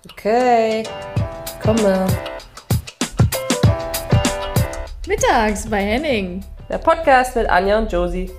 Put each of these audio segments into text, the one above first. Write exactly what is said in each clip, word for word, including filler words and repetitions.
Okay, komme. Mittags bei Henning. Der Podcast mit Anja und Josie.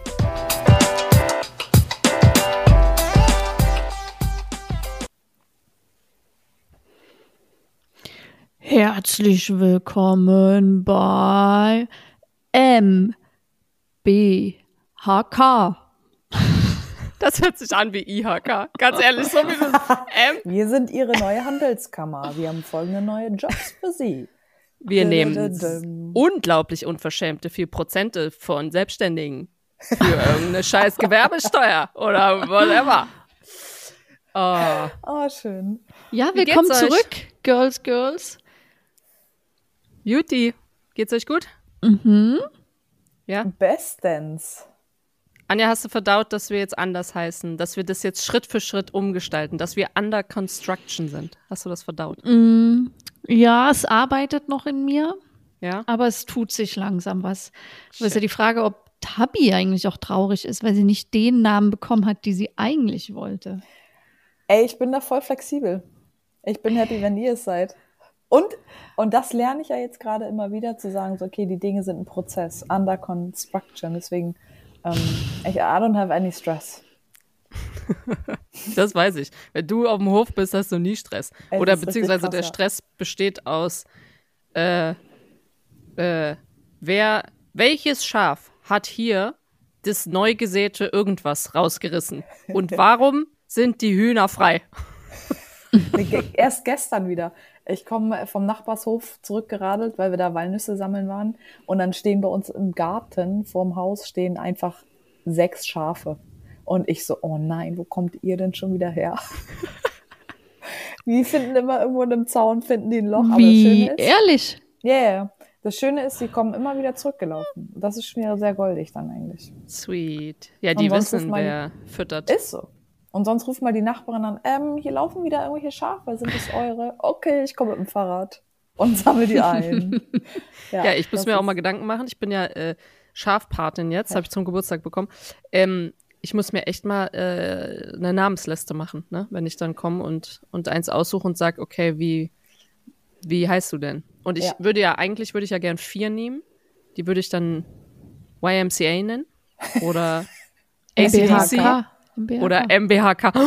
Herzlich willkommen bei M B H K. Das hört sich an wie I H K. Ganz ehrlich, so wie das M. Wir sind Ihre neue Handelskammer. Wir haben folgende neue Jobs für Sie. Wir nehmen unglaublich unverschämte vier Prozent von Selbstständigen für irgendeine scheiß Gewerbesteuer oder whatever. Oh. Oh, schön. Ja, Wie willkommen geht's euch? zurück, Girls, Girls. Juti, geht's euch gut? Mhm. Ja? Bestens. Anja, hast du verdaut, dass wir jetzt anders heißen? Dass wir das jetzt Schritt für Schritt umgestalten? Dass wir under construction sind? Hast du das verdaut? Mm, ja, es arbeitet noch in mir, Ja? aber es tut sich langsam was. Es ist ja Shit. die Frage, ob Tabi eigentlich auch traurig ist, weil sie nicht den Namen bekommen hat, die sie eigentlich wollte. Ey, ich bin da voll flexibel. Ich bin happy, wenn ihr es seid. Und, und das lerne ich ja jetzt gerade immer wieder, zu sagen, so, okay, die Dinge sind ein Prozess, under construction. Deswegen, ähm, ich, I don't have any stress. Das weiß ich. Wenn du auf dem Hof bist, hast du nie Stress. Ey, Oder das ist richtig beziehungsweise krass, der ja. Stress besteht aus, äh, äh, wer, welches Schaf hat hier das neu gesäte irgendwas rausgerissen? Und warum sind die Hühner frei? Ge- Erst gestern wieder. Ich komme vom Nachbarshof zurückgeradelt, weil wir da Walnüsse sammeln waren. Und dann stehen bei uns im Garten vorm Haus stehen einfach sechs Schafe. Und ich so, oh nein, wo kommt ihr denn schon wieder her? Die finden immer irgendwo in einem Zaun, finden die ein Loch. Aber Wie das Schöne ist, ehrlich? ja, yeah, das Schöne ist, sie kommen immer wieder zurückgelaufen. Das ist schon wieder sehr goldig dann eigentlich. Sweet. Ja, die Und sonst wissen, ist mein- wer füttert. Ist so. Und sonst ruft mal die Nachbarin an, ähm, hier laufen wieder irgendwelche Schafe, sind das eure? Okay, ich komme mit dem Fahrrad und sammle die ein. Ja, ich muss das mir auch ist- mal Gedanken machen. Ich bin ja äh, Schafpatin jetzt, habe ich zum Geburtstag bekommen. Ähm, ich muss mir echt mal äh, eine Namensliste machen, ne? Wenn ich dann komme und, und eins aussuche und sage, okay, wie, wie heißt du denn? Und ich Ja. würde ja, eigentlich würde ich ja gern vier nehmen. Die würde ich dann Y M C A nennen oder A C D C M B H K. M B H K. oder M B H K.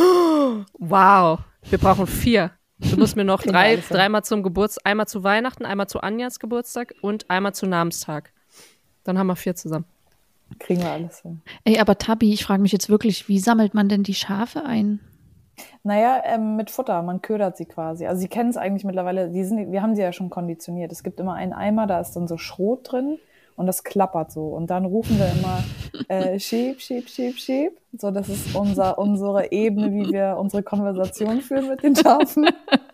Wow, wir brauchen vier. Du musst mir noch Kriegen wir drei, alles hin. dreimal zum Geburtstag, einmal zu Weihnachten, einmal zu Anjas Geburtstag und einmal zu Namenstag. Dann haben wir vier zusammen. Kriegen wir alles hin. Ey, aber Tabi, ich frage mich jetzt wirklich, wie sammelt man denn die Schafe ein? Naja, ähm, mit Futter, man ködert sie quasi. Also sie kennen es eigentlich mittlerweile, die sind, wir haben sie ja schon konditioniert. Es gibt immer einen Eimer, da ist dann so Schrot drin und das klappert so. Und dann rufen wir immer äh, schieb, schieb, schieb, schieb. So, das ist unser, unsere Ebene, wie wir unsere Konversation führen mit den Schafen.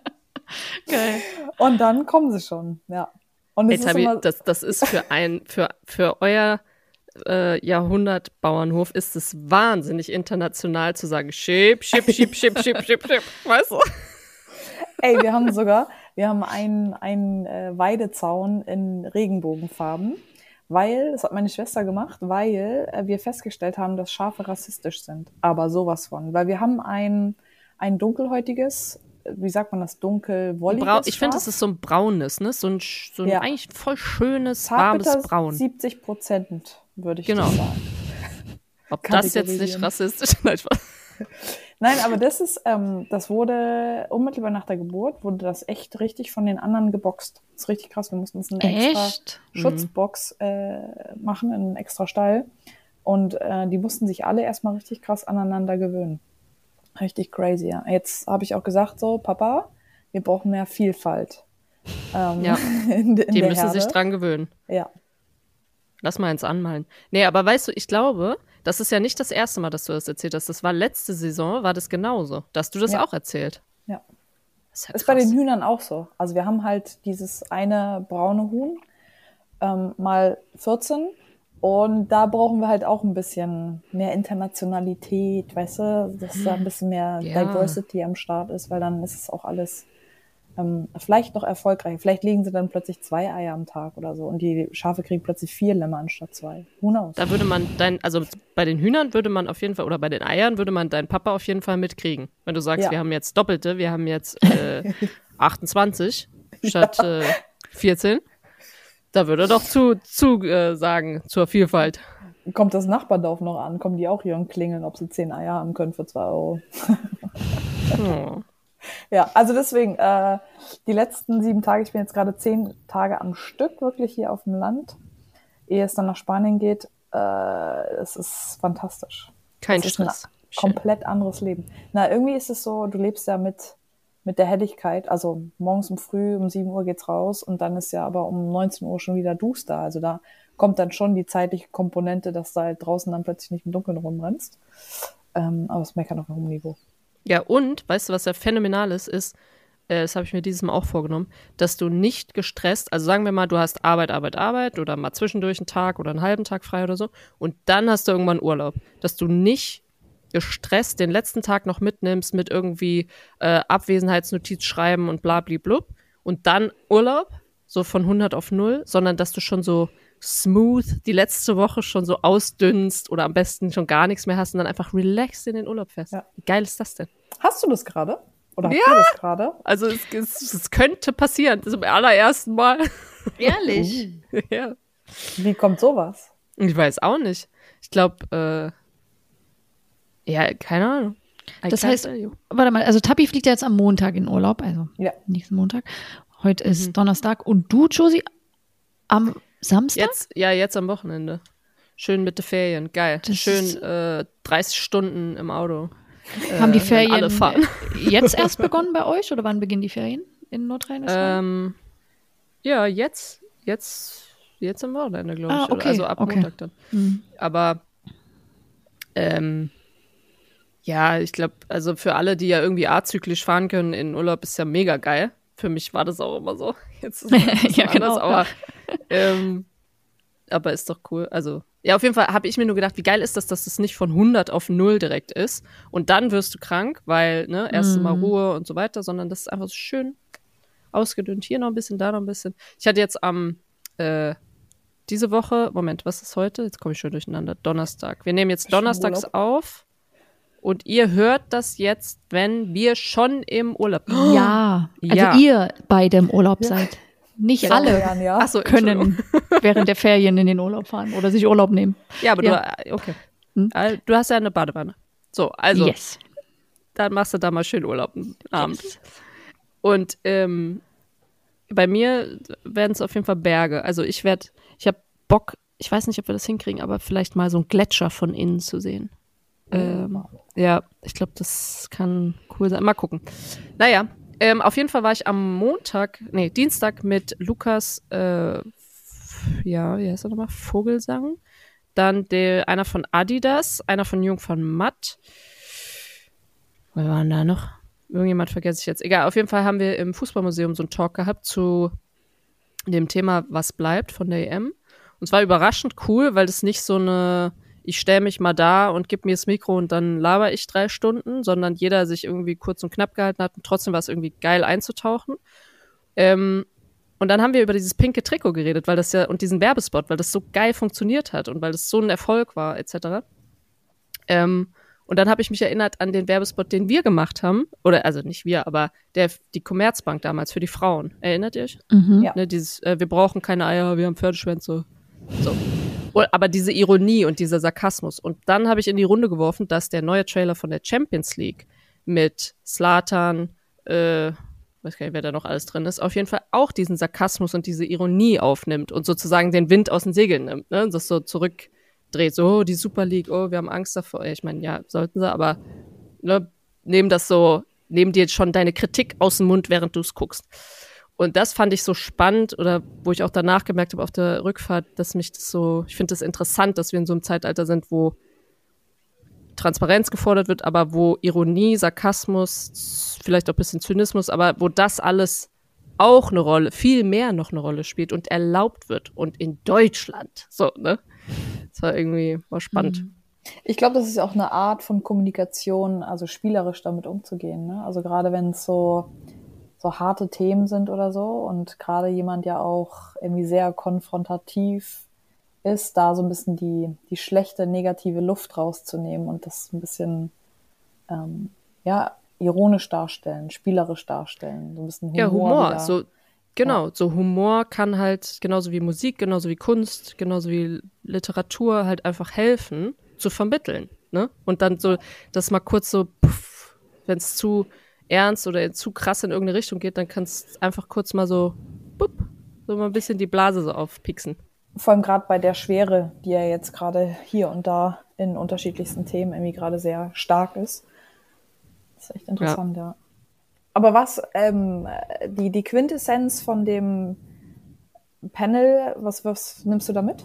Geil. Und dann kommen sie schon, ja. Und Ey, es ist Tabi, immer, das, das ist für ein, für, für euer äh, Jahrhundertbauernhof ist es wahnsinnig international zu sagen, schieb, schieb, schieb, schieb, schieb, schieb, schieb. Weißt du? ey, wir haben sogar, wir haben einen, einen äh, Weidezaun in Regenbogenfarben, weil, das hat meine Schwester gemacht, weil äh, wir festgestellt haben, dass Schafe rassistisch sind. Aber sowas von. Weil wir haben ein, ein dunkelhäutiges, äh, wie sagt man das, dunkelwolliges Brau ich finde, Schaf. es ist so ein braunes, ne? So ein, sch- so ein Ja. eigentlich voll schönes, Zartbitter warmes Braun. siebzig Prozent, würde ich Genau. das sagen. Ob das jetzt nicht kategorisieren. rassistisch ist? Nein, Spaß. Nein, aber das ist, ähm, das wurde unmittelbar nach der Geburt, wurde das echt richtig von den anderen geboxt. Das ist richtig krass. Wir mussten uns eine extra Echt? Schutzbox äh, machen, einen extra Stall. Und äh, die mussten sich alle erstmal richtig krass aneinander gewöhnen. Richtig crazy, ja. Jetzt habe ich auch gesagt so, Papa, wir brauchen mehr Vielfalt. Ähm, Ja, in, in Die der müssen Herde. sich dran gewöhnen. Ja. Lass mal eins anmalen. Nee, aber weißt du, ich glaube, das ist ja nicht das erste Mal, dass du das erzählt hast. Das war letzte Saison, war das genauso. Dass du das Ja. auch erzählt. Ja. Das ist, ja Ist bei krass. den Hühnern auch so. Also wir haben halt dieses eine braune Huhn ähm, mal vierzehn und da brauchen wir halt auch ein bisschen mehr Internationalität, weißt du, dass da ein bisschen mehr Ja. Diversity am Start ist, weil dann ist es auch alles ähm, vielleicht noch erfolgreich. Vielleicht legen sie dann plötzlich zwei Eier am Tag oder so und die Schafe kriegen plötzlich vier Lämmer anstatt zwei. Who knows? Da würde man dein, also bei den Hühnern würde man auf jeden Fall, oder bei den Eiern würde man deinen Papa auf jeden Fall mitkriegen. Wenn du sagst, Ja. wir haben jetzt Doppelte, wir haben jetzt äh, achtundzwanzig statt äh, vierzehn. Da würde er doch zu, zu äh, sagen zur Vielfalt. Kommt das Nachbardorf noch an? Kommen die auch hier und klingeln, ob sie zehn Eier haben können für zwei Euro? Oh. Ja, also deswegen, äh, die letzten sieben Tage, ich bin jetzt gerade zehn Tage am Stück wirklich hier auf dem Land, ehe es dann nach Spanien geht, äh, es ist fantastisch. Kein Es ist Stress. ein komplett anderes Leben. Na, irgendwie ist es so, du lebst ja mit, mit der Helligkeit, also morgens um früh, um sieben Uhr geht's raus und dann ist ja aber um neunzehn Uhr schon wieder duster. Also da kommt dann schon die zeitliche Komponente, dass du halt draußen dann plötzlich nicht im Dunkeln rumrennst. Ähm, aber es meckert auf hohem Niveau. Ja, und, weißt du, was ja phänomenal ist, ist, äh, das habe ich mir dieses Mal auch vorgenommen, dass du nicht gestresst, also sagen wir mal, du hast Arbeit, Arbeit, Arbeit oder mal zwischendurch einen Tag oder einen halben Tag frei oder so und dann hast du irgendwann Urlaub, dass du nicht gestresst den letzten Tag noch mitnimmst mit irgendwie äh, Abwesenheitsnotiz schreiben und blablablub und dann Urlaub, so von hundert auf null, sondern dass du schon so smooth die letzte Woche schon so ausdünnst oder am besten schon gar nichts mehr hast und dann einfach relaxed in den Urlaub fährst. Ja. Wie geil ist das denn? Hast du das gerade? Oder habt Ja. ihr das gerade? Also es, es, es könnte passieren, zum allerersten Mal. Ehrlich? Ja. Wie kommt sowas? Ich weiß auch nicht. Ich glaube, äh, ja, keine Ahnung. I Das can't heißt, tell you. warte mal, also Tappi fliegt ja jetzt am Montag in Urlaub, also Ja. nächsten Montag. Heute ist Mhm. Donnerstag und du, Josie, am Samstag? Jetzt, ja, jetzt am Wochenende. Schön mit den Ferien, geil. Das Schön ist- äh, dreißig Stunden im Auto. Haben die wenn Ferien alle fahren. jetzt erst begonnen bei euch oder wann beginnen die Ferien in Nordrhein-Westfalen? Ähm, ja, jetzt, jetzt, jetzt am Wochenende, glaube ich. Ah, oder- okay, Also ab okay. Montag dann. Hm. Aber ähm, ja, ich glaube, also für alle, die ja irgendwie azyklisch fahren können in Urlaub, ist ja mega geil. Für mich war das auch immer so. Jetzt ist es ein bisschen Ja, genau. anders, aber, ähm, aber ist doch cool. Also, ja, auf jeden Fall habe ich mir nur gedacht, wie geil ist das, dass das nicht von hundert auf null direkt ist und dann wirst du krank, weil, ne, erst Mhm. mal Ruhe und so weiter, sondern das ist einfach so schön ausgedünnt. Hier noch ein bisschen, da noch ein bisschen. Ich hatte jetzt am, äh, diese Woche, Moment, was ist heute? Jetzt komme ich schon durcheinander. Donnerstag. Wir nehmen jetzt Schon donnerstags Urlaub? auf und ihr hört das jetzt, wenn wir schon im Urlaub sind. Ja, also Ja. ihr beide im Urlaub seid. Nicht Ja, alle Jan, ja. Achso, Entschuldigung. können während der Ferien in den Urlaub fahren oder sich Urlaub nehmen. Ja, aber Ja. du, äh, okay. Hm? Äh, Du hast ja eine Badewanne. So, also, Yes. dann machst du da mal schön Urlaub einen Abend. Und ähm, bei mir werden es auf jeden Fall Berge. Also ich werde, ich habe Bock, ich weiß nicht, ob wir das hinkriegen, aber vielleicht mal so einen Gletscher von innen zu sehen. Ähm, ja, ich glaube, das kann cool sein. Mal gucken. Naja, ähm, auf jeden Fall war ich am Montag, nee, Dienstag mit Lukas, äh, f- ja, wie heißt er nochmal? Vogelsang. Dann der, einer von Adidas, einer von Jung von Matt. Wer war denn da noch? Irgendjemand vergesse ich jetzt. Egal, auf jeden Fall haben wir im Fußballmuseum so einen Talk gehabt zu dem Thema, was bleibt von der E M. Und zwar überraschend cool, weil das nicht so eine, ich stelle mich mal da und gib mir das Mikro und dann laber ich drei Stunden, sondern jeder sich irgendwie kurz und knapp gehalten hat und trotzdem war es irgendwie geil einzutauchen. Ähm, und dann haben wir über dieses pinke Trikot geredet, weil das ja, und diesen Werbespot, weil das so geil funktioniert hat und weil das so ein Erfolg war, et cetera. Ähm, und dann habe ich mich erinnert an den Werbespot, den wir gemacht haben, oder also nicht wir, aber der, die Commerzbank damals für die Frauen. Erinnert ihr euch? Mhm. Ja. Ne, dieses, äh, wir brauchen keine Eier, wir haben Pferdeschwänze. So. Und- Aber diese Ironie und dieser Sarkasmus. Und dann habe ich in die Runde geworfen, dass der neue Trailer von der Champions League mit Zlatan, äh, weiß gar nicht, wer da noch alles drin ist, auf jeden Fall auch diesen Sarkasmus und diese Ironie aufnimmt und sozusagen den Wind aus den Segeln nimmt, ne? Und das so zurückdreht, so, oh, die Super League, oh, wir haben Angst davor. Ich meine, ja, sollten sie, aber ne, nehmen das so, nehmen dir jetzt schon deine Kritik aus dem Mund, während du es guckst. Und das fand ich so spannend, oder wo ich auch danach gemerkt habe auf der Rückfahrt, dass mich das so, ich finde das interessant, dass wir in so einem Zeitalter sind, wo Transparenz gefordert wird, aber wo Ironie, Sarkasmus, vielleicht auch ein bisschen Zynismus, aber wo das alles auch eine Rolle, viel mehr noch eine Rolle spielt und erlaubt wird. Und in Deutschland. So, ne? Das war irgendwie, war spannend. Ich glaube, das ist auch eine Art von Kommunikation, also spielerisch damit umzugehen. Ne? Also gerade wenn es so, so harte Themen sind oder so. Und gerade jemand ja auch irgendwie sehr konfrontativ ist, da so ein bisschen die, die schlechte, negative Luft rauszunehmen und das ein bisschen, ähm, ja, ironisch darstellen, spielerisch darstellen, so ein bisschen Humor. Ja, Humor, wieder. so, genau, Ja. so Humor kann halt genauso wie Musik, genauso wie Kunst, genauso wie Literatur halt einfach helfen, zu vermitteln, ne? Und dann so, dass mal kurz so, wenn es zu ernst oder zu krass in irgendeine Richtung geht, dann kannst du einfach kurz mal so, bup, so mal ein bisschen die Blase so aufpiksen. Vor allem gerade bei der Schwere, die ja jetzt gerade hier und da in unterschiedlichsten Themen irgendwie gerade sehr stark ist. Das ist echt interessant, ja. ja. Aber was, ähm, die, die Quintessenz von dem Panel, was, was nimmst du da mit?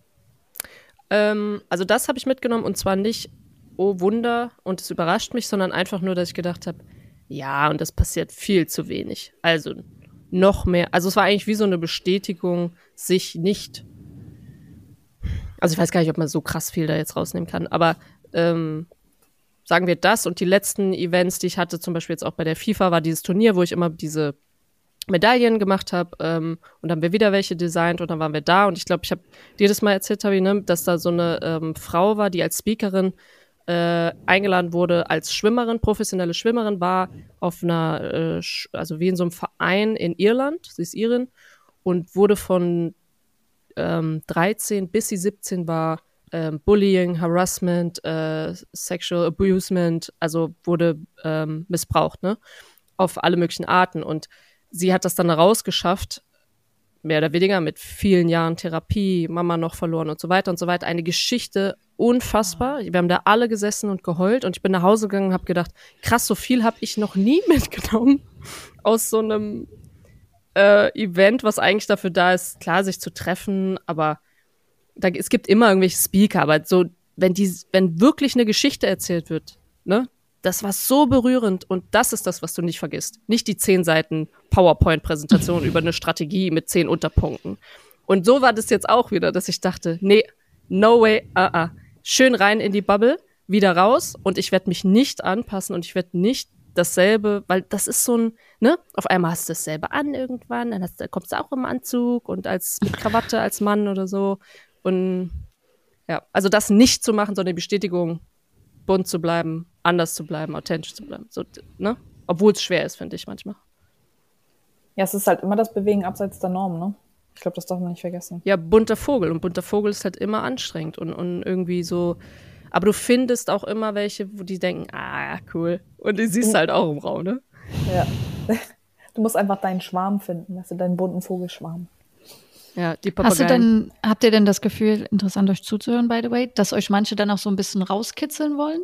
Ähm, also das habe ich mitgenommen und zwar nicht, oh Wunder, und es überrascht mich, sondern einfach nur, dass ich gedacht habe, ja, und das passiert viel zu wenig. Also noch mehr, also es war eigentlich wie so eine Bestätigung, sich nicht, also ich weiß gar nicht, ob man so krass viel da jetzt rausnehmen kann, aber ähm, sagen wir das und die letzten Events, die ich hatte, zum Beispiel jetzt auch bei der FIFA, war dieses Turnier, wo ich immer diese Medaillen gemacht habe ähm, und dann haben wir wieder welche designt und dann waren wir da und ich glaube, ich habe dir das mal erzählt, Tabi, ne, dass da so eine ähm, Frau war, die als Speakerin äh, eingeladen wurde als Schwimmerin, professionelle Schwimmerin, war auf einer, äh, Sch- also wie in so einem Verein in Irland, sie ist Irin und wurde von ähm, dreizehn bis sie siebzehn war, ähm, Bullying, Harassment, äh, Sexual Abusement, also wurde ähm, missbraucht, ne, auf alle möglichen Arten und sie hat das dann rausgeschafft, mehr oder weniger mit vielen Jahren Therapie, Mama noch verloren und so weiter und so weiter. Eine Geschichte, unfassbar. Wir haben da alle gesessen und geheult und ich bin nach Hause gegangen und habe gedacht, krass, so viel habe ich noch nie mitgenommen aus so einem äh, Event, was eigentlich dafür da ist, klar, sich zu treffen, aber da, es gibt immer irgendwelche Speaker, aber so, wenn die, wenn wirklich eine Geschichte erzählt wird, ne, das war so berührend und das ist das, was du nicht vergisst. Nicht die zehn Seiten PowerPoint-Präsentation über eine Strategie mit zehn Unterpunkten. Und so war das jetzt auch wieder, dass ich dachte, nee, no way, ah, uh ah. -uh. Schön rein in die Bubble, wieder raus und ich werde mich nicht anpassen und ich werde nicht dasselbe, weil das ist so ein, ne, auf einmal hast du dasselbe an irgendwann, dann hast, kommst du auch im Anzug und als mit Krawatte als Mann oder so. Und ja, also das nicht zu machen, sondern die Bestätigung, bunt zu bleiben, anders zu bleiben, authentisch zu bleiben. So, ne? Obwohl es schwer ist, finde ich manchmal. Ja, es ist halt immer das Bewegen abseits der Norm, ne? Ich glaube, das darf man nicht vergessen. Ja, bunter Vogel. Und bunter Vogel ist halt immer anstrengend und, und irgendwie so. Aber du findest auch immer welche, wo die denken, ah, cool. Und die siehst du halt auch im Raum, ne? Ja. Du musst einfach deinen Schwarm finden, weißt du, deinen bunten Vogelschwarm. Ja, die Hast du Papageien. denn, habt ihr denn das Gefühl, interessant euch zuzuhören, by the way, dass euch manche dann auch so ein bisschen rauskitzeln wollen?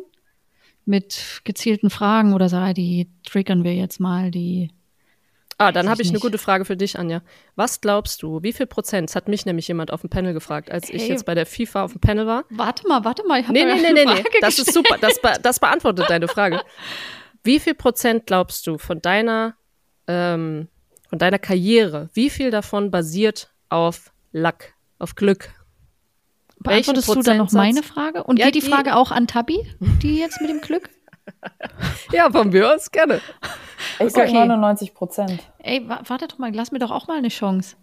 Mit gezielten Fragen oder so, ah, die triggern wir jetzt mal, die. Ah, dann habe ich ich eine nicht. gute Frage für dich, Anja. Was glaubst du, wie viel Prozent, das hat mich nämlich jemand auf dem Panel gefragt, als ich Hey. jetzt bei der FIFA auf dem Panel war. Warte mal, warte mal, ich habe Nee, nee, nee, nee, nee, das gestellt. ist super, das, be das beantwortet deine Frage. Wie viel Prozent glaubst du von deiner, ähm, von deiner Karriere, wie viel davon basiert auf Luck, auf Glück? Beantwortest Welchen du dann noch Prozentsatz? meine Frage? Und Ja, geht die die- Frage auch an Tabi, die jetzt mit dem Glück? Ja, von mir aus gerne. Ich sag Okay. neunundneunzig Prozent. Ey, wa- warte doch mal, lass mir doch auch mal eine Chance.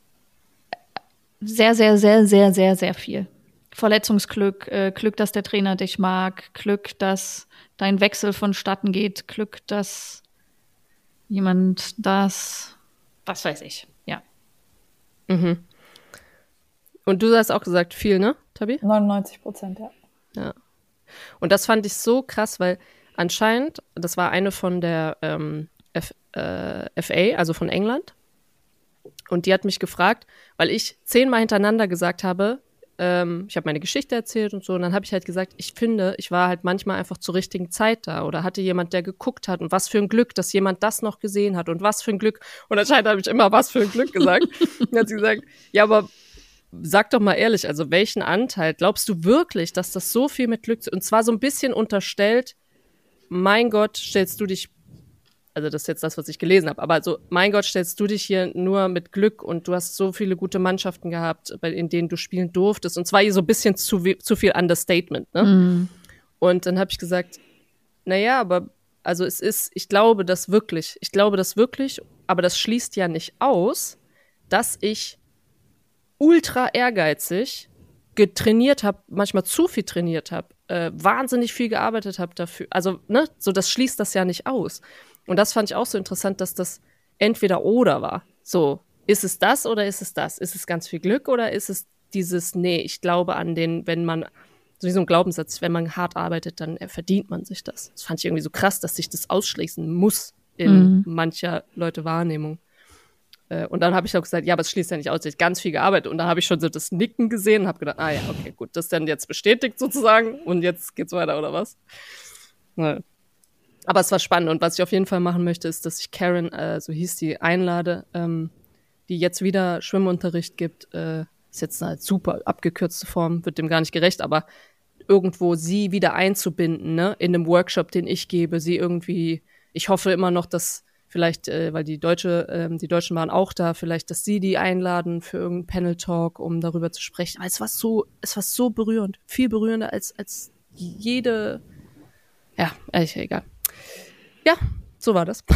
Sehr, sehr, sehr, sehr, sehr, sehr viel. Verletzungsglück, äh, Glück, dass der Trainer dich mag, Glück, dass dein Wechsel vonstatten geht, Glück, dass jemand das, was weiß ich, ja. Mhm. Und du hast auch gesagt, viel, ne, Tabi? neunundneunzig Prozent, ja. Ja. Und das fand ich so krass, weil anscheinend, das war eine von der ähm, F, äh, F A, also von England, und die hat mich gefragt, weil ich zehnmal hintereinander gesagt habe, ähm, ich habe meine Geschichte erzählt und so, und dann habe ich halt gesagt, ich finde, ich war halt manchmal einfach zur richtigen Zeit da oder hatte jemand, der geguckt hat und was für ein Glück, dass jemand das noch gesehen hat und was für ein Glück. Und anscheinend habe ich immer was für ein Glück gesagt. Und dann hat sie gesagt, ja, aber sag doch mal ehrlich, also welchen Anteil glaubst du wirklich, dass das so viel mit Glück, und zwar so ein bisschen unterstellt, mein Gott, stellst du dich, also das ist jetzt das, was ich gelesen habe, aber so, mein Gott, stellst du dich hier nur mit Glück und du hast so viele gute Mannschaften gehabt, bei, in denen du spielen durftest, und zwar hier so ein bisschen zu, zu viel Understatement, ne? Mhm. Und dann habe ich gesagt, naja, aber Also es ist, ich glaube das wirklich, ich glaube das wirklich, aber das schließt ja nicht aus, dass ich ultra ehrgeizig getrainiert habe, manchmal zu viel trainiert habe, äh, wahnsinnig viel gearbeitet habe dafür. Also, ne, so das schließt das ja nicht aus. Und das fand ich auch so interessant, dass das entweder oder war. So, ist es das oder ist es das? Ist es ganz viel Glück oder ist es dieses, nee, ich glaube an den, wenn man, so wie so ein Glaubenssatz, wenn man hart arbeitet, dann äh, verdient man sich das. Das fand ich irgendwie so krass, dass sich das ausschließen muss in Mhm. mancher Leute Wahrnehmung. Äh, und dann habe ich auch gesagt, ja, aber es schließt ja nicht aus, ich habe ganz viel gearbeitet. Und dann habe ich schon so das Nicken gesehen und habe gedacht, ah ja, okay, gut, das ist dann jetzt bestätigt sozusagen und jetzt geht's weiter oder was? Ja. Aber es war spannend und was ich auf jeden Fall machen möchte, ist, dass ich Karen, äh, so hieß die, einlade, ähm, die jetzt wieder Schwimmunterricht gibt. Äh, ist jetzt eine super abgekürzte Form, wird dem gar nicht gerecht, aber irgendwo sie wieder einzubinden, ne, in dem Workshop, den ich gebe, sie irgendwie, ich hoffe immer noch, dass vielleicht, äh, weil die Deutsche, ähm, die Deutschen waren auch da, vielleicht, dass sie die einladen für irgendeinen Panel-Talk, um darüber zu sprechen. Aber es war so, es war so berührend, viel berührender als, als jede, ja, ehrlich, egal. Ja, so war das.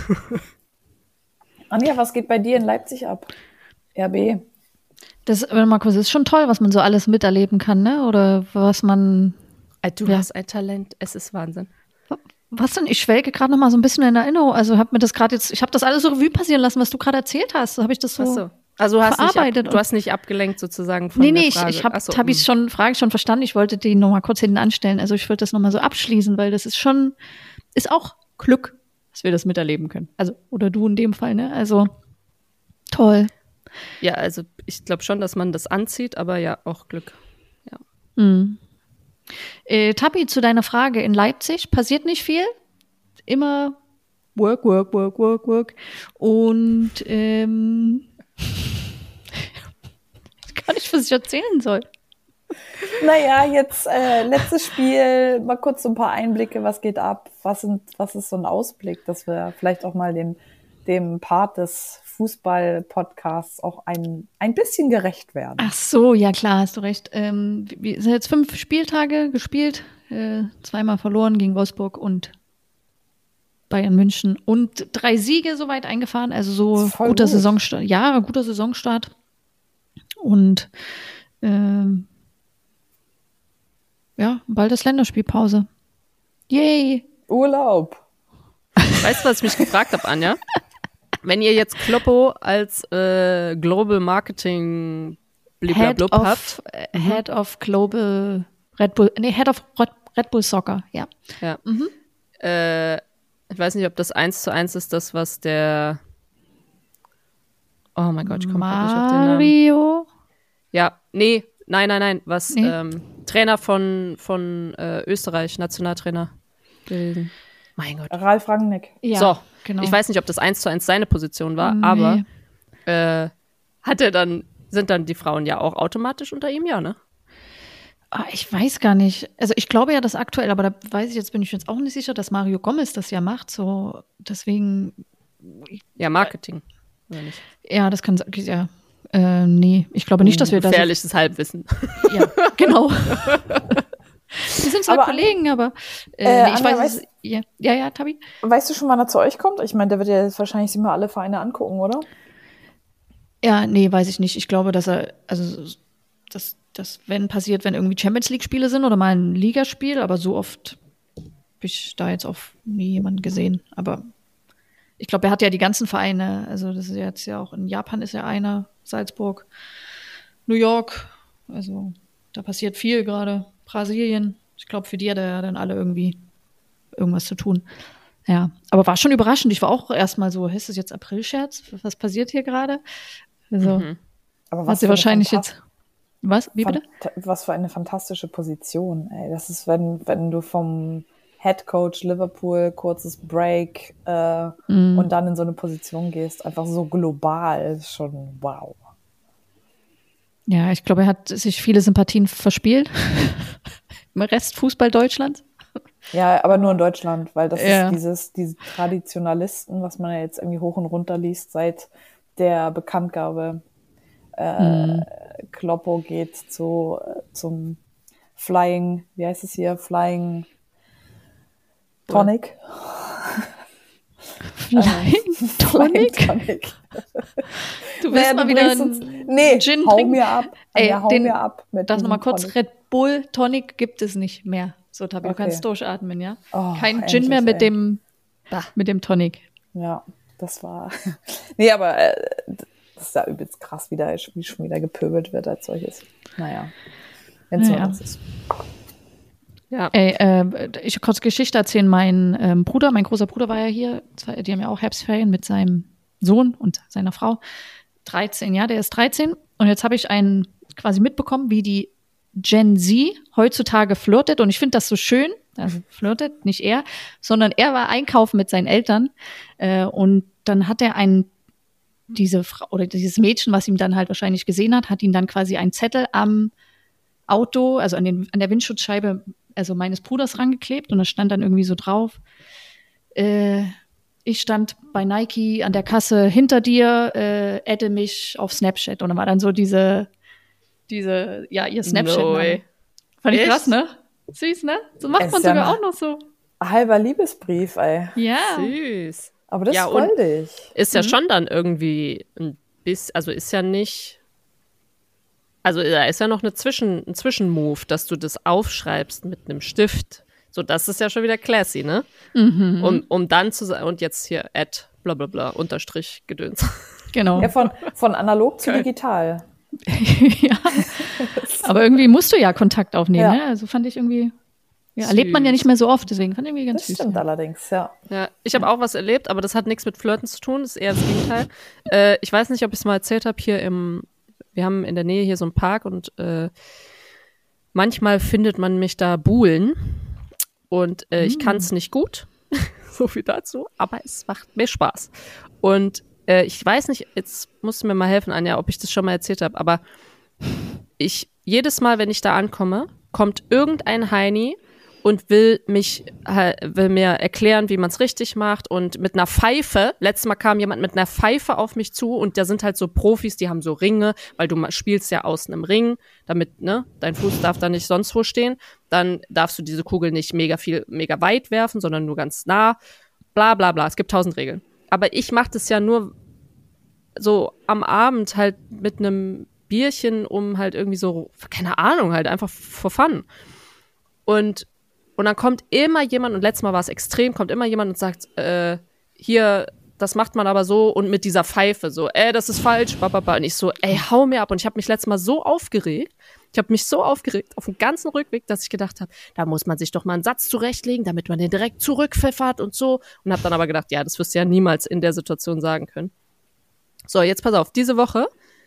Anja, was geht bei dir in Leipzig ab? R B. Das, warte mal kurz, das ist schon toll, was man so alles miterleben kann, ne? Oder was man, Äh, Du Ja. hast ein Talent, es ist Wahnsinn. was denn? Ich schwelge gerade noch mal so ein bisschen in Erinnerung. Also habe mir das gerade jetzt, ich habe das alles so Revue passieren lassen, was du gerade erzählt hast. So habe ich das so. Ach so. Also du hast, nicht ab, verarbeitet du und- hast nicht abgelenkt sozusagen von Nee, der nee, ich, Frage. ich habe Ach so, hab ich mm. schon, Frage schon verstanden. Ich wollte die noch mal kurz hinten anstellen. Also ich wollte das noch mal so abschließen, weil das ist schon, ist auch Glück, dass wir das miterleben können. Also, oder du in dem Fall, ne? Also, toll. Ja, also ich glaube schon, dass man das anzieht, aber ja, auch Glück. Hm. Äh, Tabi, zu deiner Frage. In Leipzig passiert nicht viel. Immer Work, Work, Work, Work, Work. Und ähm, ich weiß gar nicht, was ich erzählen soll. Naja, jetzt äh, letztes Spiel, mal kurz so ein paar Einblicke, was geht ab, was, sind, was ist so ein Ausblick, dass wir vielleicht auch mal dem, dem Part des Fußball-Podcasts auch ein, ein bisschen gerecht werden. Ach so, ja klar, hast du recht. Ähm, wir sind jetzt fünf Spieltage gespielt, äh, zweimal verloren gegen Wolfsburg und Bayern München und drei Siege soweit eingefahren, also so Das ist voll guter gut. Saisonstart. Ja, guter Saisonstart. Und ähm, ja, bald ist Länderspielpause. Yay! Urlaub. Weißt du, was ich mich gefragt habe, Anja? Wenn ihr jetzt Kloppo als äh, Global Marketing Head bliblablub habt, of, äh, Head of Global Red Bull, nee, Head of Red, Red Bull Soccer, ja. ja. Mhm. Äh, ich weiß nicht, ob das eins zu eins ist, das, was der Oh mein Gott, ich komme gerade nicht auf den Namen. Mario? Ja, nee, nein, nein, nein, was Nee. ähm, Trainer von, von äh, Österreich, Nationaltrainer. gewesen. Mein Gott. Ralf Rangnick. Ja, so, genau. ich weiß nicht, ob das eins zu eins seine Position war, Nee. aber äh, hat er dann, sind dann die Frauen ja auch automatisch unter ihm, ja, ne? Ah, ich weiß gar nicht. Also ich glaube ja, dass aktuell, aber da weiß ich jetzt, bin ich jetzt auch nicht sicher, dass Mario Gomez das ja macht. So, deswegen, Ja, Marketing. Oder nicht? ja, das kann sein. Ja, äh, nee, ich glaube nicht, dass wir das. Gefährliches Halbwissen. Ja, genau. Wir sind zwar Aber- Kollegen, aber äh, Äh, nee, ich Anja, weiß es. Ja, ja, ja, Tabi. Weißt du schon, wann er zu euch kommt? Ich meine, der wird ja jetzt wahrscheinlich sich mal alle Vereine angucken, oder? Ja, nee, weiß ich nicht. Ich glaube, dass er, also, dass das, wenn passiert, wenn irgendwie Champions League-Spiele sind oder mal ein Ligaspiel, aber so oft habe ich da jetzt auch nie jemanden gesehen. Aber ich glaube, er hat ja die ganzen Vereine, also das ist jetzt ja auch in Japan ist ja einer, Salzburg, New York, also da passiert viel gerade, Brasilien. Ich glaube, für die hat er ja dann alle irgendwie irgendwas zu tun. Ja, aber war schon überraschend. Ich war auch erstmal so, ist das jetzt April-Scherz? Was passiert hier gerade? Also, Mhm. Aber hat sie für eine wahrscheinlich Fantast- jetzt. Was? Wie bitte? Fant- Was für eine fantastische Position, ey. Das ist, wenn, wenn du vom Head Coach Liverpool, kurzes Break äh, Mhm. und dann in so eine Position gehst, einfach so global, ist schon wow. Ja, ich glaube, er hat sich viele Sympathien verspielt. Im Rest Fußball Deutschlands. Ja, aber nur in Deutschland, weil das Ja. ist dieses, diese Traditionalisten, was man ja jetzt irgendwie hoch und runter liest, seit der Bekanntgabe, äh, Mhm. Kloppo geht zu, äh, zum Flying, wie heißt es hier, Flying Tonic. Flying Tonic? Tonic. Du willst Nee, mal du wieder bringst uns- einen Nee, Gin hau trinken? mir ab. Ey, ja, hau den- mir ab. Mit Das diesem nochmal kurz, Tonic. Red Bull Tonic gibt es nicht mehr. So, Tabi, du Okay. kannst durchatmen, ja? Oh, Kein Gin mehr endlich, mit ey. dem, mit dem Tonic. Ja, das war. Nee, aber äh, das ist ja übelst krass, wie da wie schon wieder gepöbelt wird als solches. Naja. Wenn es Naja. nur das ist. Ja. Ey, äh, ich will kurz Geschichte erzählen. Mein ähm, Bruder, mein großer Bruder war ja hier. Zwei- Die haben ja auch Herbstferien mit seinem Sohn und seiner Frau. dreizehn, ja, der ist dreizehn. Und jetzt habe ich einen quasi mitbekommen, wie die Gen Z heutzutage flirtet. Und ich finde das so schön. Also flirtet, nicht er, sondern er war einkaufen mit seinen Eltern. Äh, und dann hat er einen, diese Frau oder dieses Mädchen, was ihm dann halt wahrscheinlich gesehen hat, hat ihm dann quasi einen Zettel am Auto, also an, den, an der Windschutzscheibe, also meines Bruders rangeklebt und da stand dann irgendwie so drauf, äh, ich stand bei Nike an der Kasse hinter dir, äh, adde mich auf Snapchat und dann war dann so diese, diese, ja, ihr Snapchat. No way. Fand ich Echt? krass, ne? Süß, ne? So macht Es man ist ja sogar mal- auch noch so. Halber Liebesbrief, ey. Ja. Süß. Aber das Ja, ist und- goldig. Ist ja schon dann irgendwie ein bisschen, also ist ja nicht, also da ist ja noch eine Zwischen, ein Zwischenmove, dass du das aufschreibst mit einem Stift. So, das ist ja schon wieder classy, ne? Mhm. Um, um dann zu sagen, und jetzt hier add, bla bla bla, Unterstrich, Gedöns. Genau. Ja, von, von analog zu digital. ja. Aber irgendwie musst du ja Kontakt aufnehmen, Ja. ne? Also fand ich irgendwie, ja, erlebt man ja nicht mehr so oft, deswegen fand ich irgendwie ganz Das süß. stimmt Ja. allerdings, ja. Ja, ich habe auch was erlebt, aber das hat nichts mit Flirten zu tun, das ist eher das Gegenteil. äh, ich weiß nicht, ob ich es mal erzählt habe, hier im, wir haben in der Nähe hier so einen Park und äh, manchmal findet man mich da buhlen und äh, ich kann es nicht gut, so viel dazu, aber es macht mir Spaß. Und äh, ich weiß nicht, jetzt musst du mir mal helfen, Anja, ob ich das schon mal erzählt habe, aber ich, jedes Mal, wenn ich da ankomme, kommt irgendein Heini und will mich, äh, will mir erklären, wie man es richtig macht und mit einer Pfeife, letztes Mal kam jemand mit einer Pfeife auf mich zu und da sind halt so Profis, die haben so Ringe, weil du ma- spielst ja außen im Ring, damit, ne, dein Fuß darf da nicht sonst wo stehen, dann darfst du diese Kugel nicht mega viel, mega weit werfen, sondern nur ganz nah, bla bla bla, es gibt tausend Regeln. Aber ich mache das ja nur so am Abend halt mit einem Bierchen, um halt irgendwie so, keine Ahnung, halt einfach for fun. Und Und dann kommt immer jemand, und letztes Mal war es extrem, kommt immer jemand und sagt, äh, hier, das macht man aber so und mit dieser Pfeife so, ey, das ist falsch, bababa. Und ich so, ey, hau mir ab. Und ich habe mich letztes Mal so aufgeregt, ich habe mich so aufgeregt auf dem ganzen Rückweg, dass ich gedacht habe, da muss man sich doch mal einen Satz zurechtlegen, damit man den direkt zurückpfeffert und so. Und habe dann aber gedacht, ja, das wirst du ja niemals in der Situation sagen können. So, jetzt pass auf, diese Woche,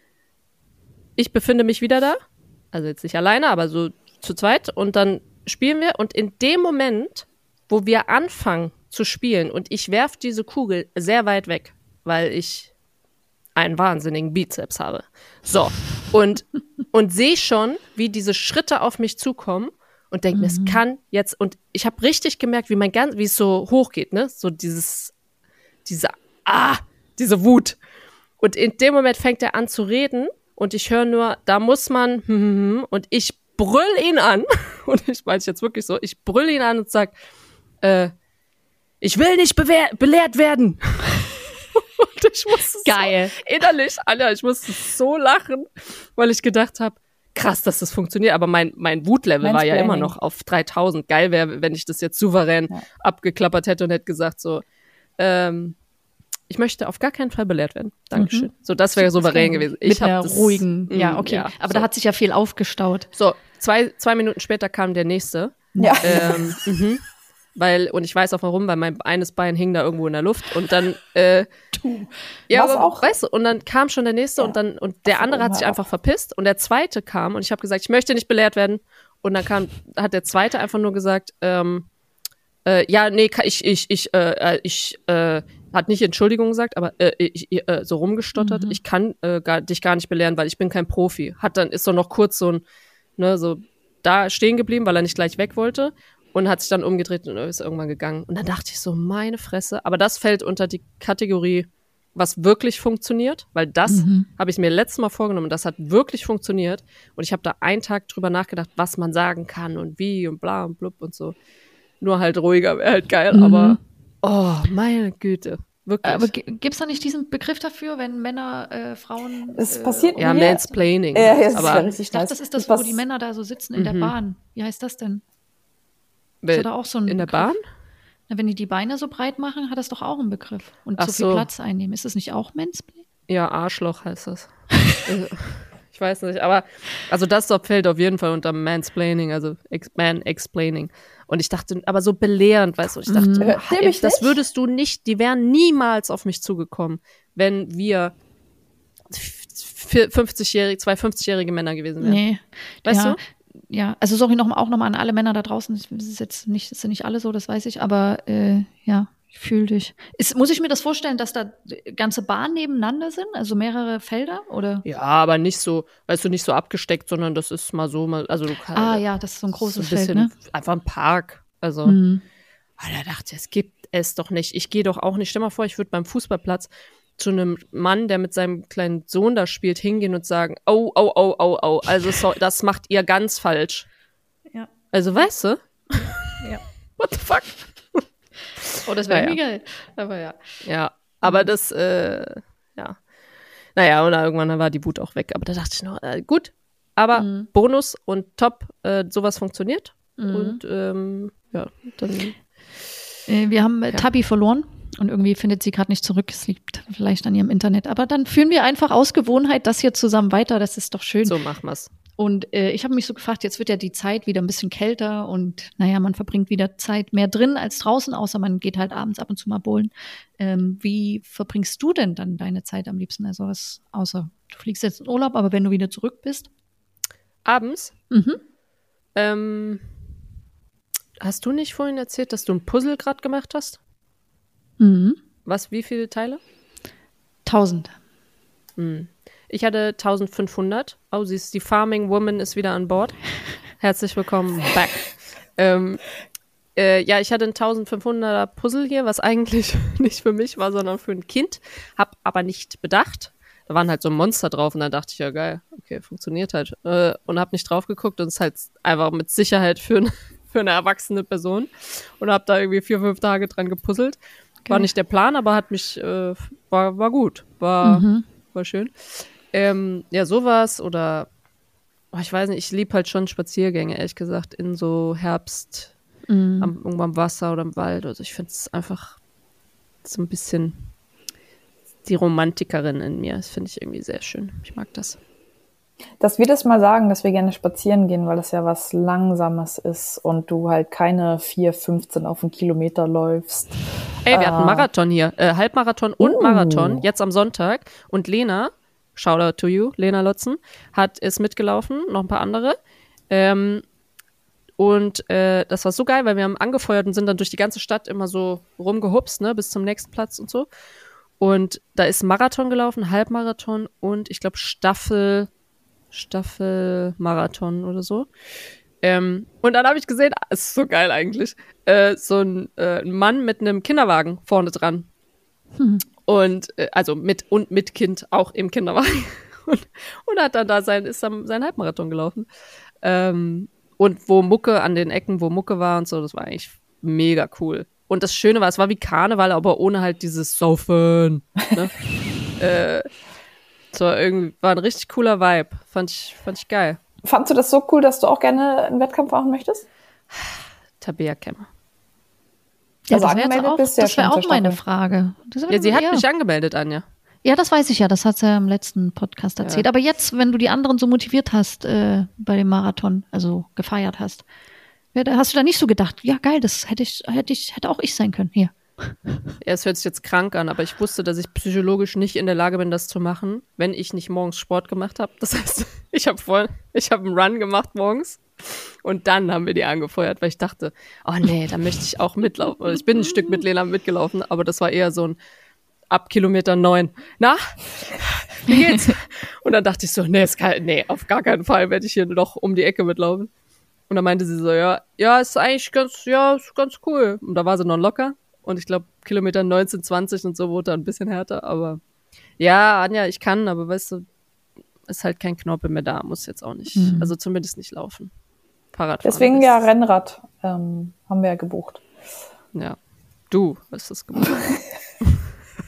ich befinde mich wieder da, also jetzt nicht alleine, aber so zu zweit, und dann spielen wir, und in dem Moment, wo wir anfangen zu spielen und ich werfe diese Kugel sehr weit weg, weil ich einen wahnsinnigen Bizeps habe. So, und, und sehe schon, wie diese Schritte auf mich zukommen und denke mir, es kann jetzt, und ich habe richtig gemerkt, wie mein ganz, wie es so hochgeht, ne, so dieses, diese, ah, diese Wut. Und in dem Moment fängt er an zu reden und ich höre nur, da muss man, hm, hm, hm, und ich brüll ihn an, und ich meine es jetzt wirklich so, ich brüll ihn an und sag, äh, ich will nicht bewehr- belehrt werden. Und ich musste Geil. so innerlich, Alter, ich musste so lachen, weil ich gedacht habe, krass, dass das funktioniert, aber mein, mein Wutlevel war ja immer Mansplaining. noch auf dreitausend. Geil wäre, wenn ich das jetzt souverän Ja. abgeklappert hätte und hätte gesagt so, ähm, ich möchte auf gar keinen Fall belehrt werden. Dankeschön. So, das wäre souverän gewesen. Ich Mit hab einer das, ruhigen, ja, Mm, okay. Aber so. da hat sich ja viel aufgestaut. So, zwei, zwei Minuten später kam der nächste. Ja. Ähm, mhm. Weil, und ich weiß auch warum, weil mein eines Bein hing da irgendwo in der Luft und dann, äh, ja, Was aber, auch? weißt du, und dann kam schon der nächste Ja. und dann, und der Von andere oben hat sich herab. einfach verpisst und der zweite kam und ich habe gesagt, ich möchte nicht belehrt werden, und dann kam, hat der zweite einfach nur gesagt, ähm, äh, ja, nee, ka- ich, ich, ich, äh, äh, ich, äh, hat nicht Entschuldigung gesagt, aber äh, ich, ich, äh, so rumgestottert, ich kann äh, gar, dich gar nicht belehren, weil ich bin kein Profi. Hat dann, ist so noch kurz so ein, ne, so da stehen geblieben, weil er nicht gleich weg wollte, und hat sich dann umgedreht und ist irgendwann gegangen. Und dann dachte ich so, meine Fresse. Aber das fällt unter die Kategorie, was wirklich funktioniert, weil das habe ich mir letztes Mal vorgenommen, das hat wirklich funktioniert. Und ich habe da einen Tag drüber nachgedacht, was man sagen kann und wie und bla und blub und so. Nur halt ruhiger wäre halt geil, aber oh, meine Güte. Wirklich. Aber gibt es da nicht diesen Begriff dafür, wenn Männer äh, Frauen. Es äh, passiert ja, mir- Mansplaining. Ja, ja, das aber ist ja richtig Ich dachte, nice. das ist das, pass- wo die Männer da so sitzen in der Mhm. Bahn. Wie heißt das denn? Wel- Ist da auch so ein in der Begriff? Bahn? Na, wenn die die Beine so breit machen, hat das doch auch einen Begriff. Und Ach so viel so. Platz einnehmen. Ist das nicht auch Mansplaining? Ja, Arschloch heißt das. Also, ich weiß nicht, aber also das doch fällt auf jeden Fall unter Mansplaining, also ex Man-Explaining. Und ich dachte, aber so belehrend, weißt du, ich dachte, Mhm. Hört ihr ey, mich das nicht? würdest du nicht, die wären niemals auf mich zugekommen, wenn wir f- fünfzigjährige, zwei fünfzigjährige Männer gewesen wären. Nee. Weißt ja, du? Ja, also sorry noch, auch nochmal an alle Männer da draußen. Das ist jetzt nicht, das sind nicht alle so, das weiß ich, aber äh, ja, ich fühle dich. Ist, muss ich mir das vorstellen, dass da ganze Bahnen nebeneinander sind, also mehrere Felder? Oder? Ja, aber nicht so, weißt du, nicht so abgesteckt, sondern das ist mal so, mal, also du kannst. Ah ja, das ist so ein großes so ein Feld, bisschen ne? einfach ein Park. Also, Mhm. ah, da dachte ich, es gibt es doch nicht. Ich gehe doch auch nicht. Stell mal vor, ich würde beim Fußballplatz zu einem Mann, der mit seinem kleinen Sohn da spielt, hingehen und sagen, oh, oh, oh, oh, oh, also so, das macht ihr ganz falsch. Ja. Also, weißt du? Ja. What the fuck? Oh, das wäre Naja. irgendwie geil. Aber ja. Ja, aber das, äh, ja. Naja, und dann irgendwann war die Wut auch weg. Aber da dachte ich noch, äh, gut, aber Mhm. Bonus und top, äh, sowas funktioniert. Mhm. Und ähm, ja, dann Äh, wir haben äh, Tabi verloren und irgendwie findet sie gerade nicht zurück. Es liegt vielleicht an ihrem Internet. Aber dann führen wir einfach aus Gewohnheit das hier zusammen weiter. Das ist doch schön. so machen wir's. Und äh, ich habe mich so gefragt, jetzt wird ja die Zeit wieder ein bisschen kälter und naja, man verbringt wieder Zeit mehr drin als draußen, außer man geht halt abends ab und zu mal bowlen. Ähm, wie verbringst du denn dann deine Zeit am liebsten? Also was, außer du fliegst jetzt in Urlaub, aber wenn du wieder zurück bist? Abends, Mhm. ähm, hast du nicht vorhin erzählt, dass du ein Puzzle gerade gemacht hast? Mhm. Was, wie viele Teile? Tausend. Hm. Ich hatte eintausendfünfhundert. Oh, siehst, die Farming Woman ist wieder an Bord. Herzlich willkommen back. ähm, äh, ja, ich hatte ein eintausendfünfhunderter Puzzle hier, was eigentlich nicht für mich war, sondern für ein Kind. Hab aber nicht bedacht. Da waren halt so Monster drauf und dann dachte ich, ja geil, okay, funktioniert halt. Äh, und hab nicht drauf geguckt und es ist halt einfach mit Sicherheit für, ein, für eine erwachsene Person. Und hab da irgendwie vier, fünf Tage dran gepuzzelt. War Okay. nicht der Plan, aber hat mich, äh, war, war gut. War, Mhm. war schön. Ähm, ja, sowas oder, oh, ich weiß nicht, ich liebe halt schon Spaziergänge, ehrlich gesagt, in so Herbst, Mhm. am, irgendwo am Wasser oder im Wald. Also ich finde es einfach so ein bisschen die Romantikerin in mir. Das finde ich irgendwie sehr schön. Ich mag das. Dass wir das mal sagen, dass wir gerne spazieren gehen, weil das ja was Langsames ist und du halt keine vier fünfzehn auf einen Kilometer läufst. Ey, wir Ah. hatten Marathon hier, äh, Halbmarathon und Uh. Marathon, jetzt am Sonntag. Und Lena, Shoutout to you, Lena Lotzen, hat ist mitgelaufen, noch ein paar andere. Ähm, und äh, das war so geil, weil wir haben angefeuert und sind dann durch die ganze Stadt immer so rumgehupst, ne, bis zum nächsten Platz und so. Und da ist Marathon gelaufen, Halbmarathon und ich glaube Staffel, Staffelmarathon oder so. Ähm, und dann habe ich gesehen, es ist so geil eigentlich, äh, so ein, äh, ein Mann mit einem Kinderwagen vorne dran. Hm. Und äh, also mit und mit Kind auch im Kinderwagen. Und, und hat dann da sein, ist dann sein Halbmarathon gelaufen. Ähm, und wo Mucke an den Ecken, wo Mucke war und so, das war eigentlich mega cool. Und das Schöne war, es war wie Karneval, aber ohne halt dieses Saufen. Ne? äh, es war irgendwie, war ein richtig cooler Vibe. Fand ich, fand ich geil. Fandst du das so cool, dass du auch gerne einen Wettkampf machen möchtest? Tabea Kämmer. Ja, Also das wäre jetzt angemeldet auch, bist du ja das wär schon auch zur meine Staffel. Frage. Das wär Ja, sie hat eher- mich angemeldet, Anja. Ja, das weiß ich ja, das hat sie ja im letzten Podcast erzählt. Ja. Aber jetzt, wenn du die anderen so motiviert hast äh, bei dem Marathon, also gefeiert hast, ja, da hast du da nicht so gedacht, ja geil, das hätte ich, hätte ich, hätte auch ich sein können. Hier. Ja, es hört sich jetzt krank an, aber ich wusste, dass ich psychologisch nicht in der Lage bin, das zu machen, wenn ich nicht morgens Sport gemacht habe. Das heißt, ich habe vorhin, ich habe einen Run gemacht morgens und dann haben wir die angefeuert, weil ich dachte, oh nee, da möchte ich auch mitlaufen. Und ich bin ein Stück mit Lena mitgelaufen, aber das war eher so ein ab Kilometer neun. Na, wie geht's? Und dann dachte ich so, nee, ist kein, nee, auf gar keinen Fall werde ich hier noch um die Ecke mitlaufen. Und dann meinte sie so, ja, ja, ist eigentlich ganz, ja, ist ganz cool. Und da war sie noch locker. Und ich glaube, Kilometer neunzehn, zwanzig und so wurde dann ein bisschen härter. Aber ja, Anja, ich kann, aber weißt du, ist halt kein Knorpel mehr da. Muss jetzt auch nicht, Mhm. also zumindest nicht laufen. Fahrradfahren. Deswegen ist- ja Rennrad ähm, haben wir ja gebucht. Ja. Du hast das gemacht.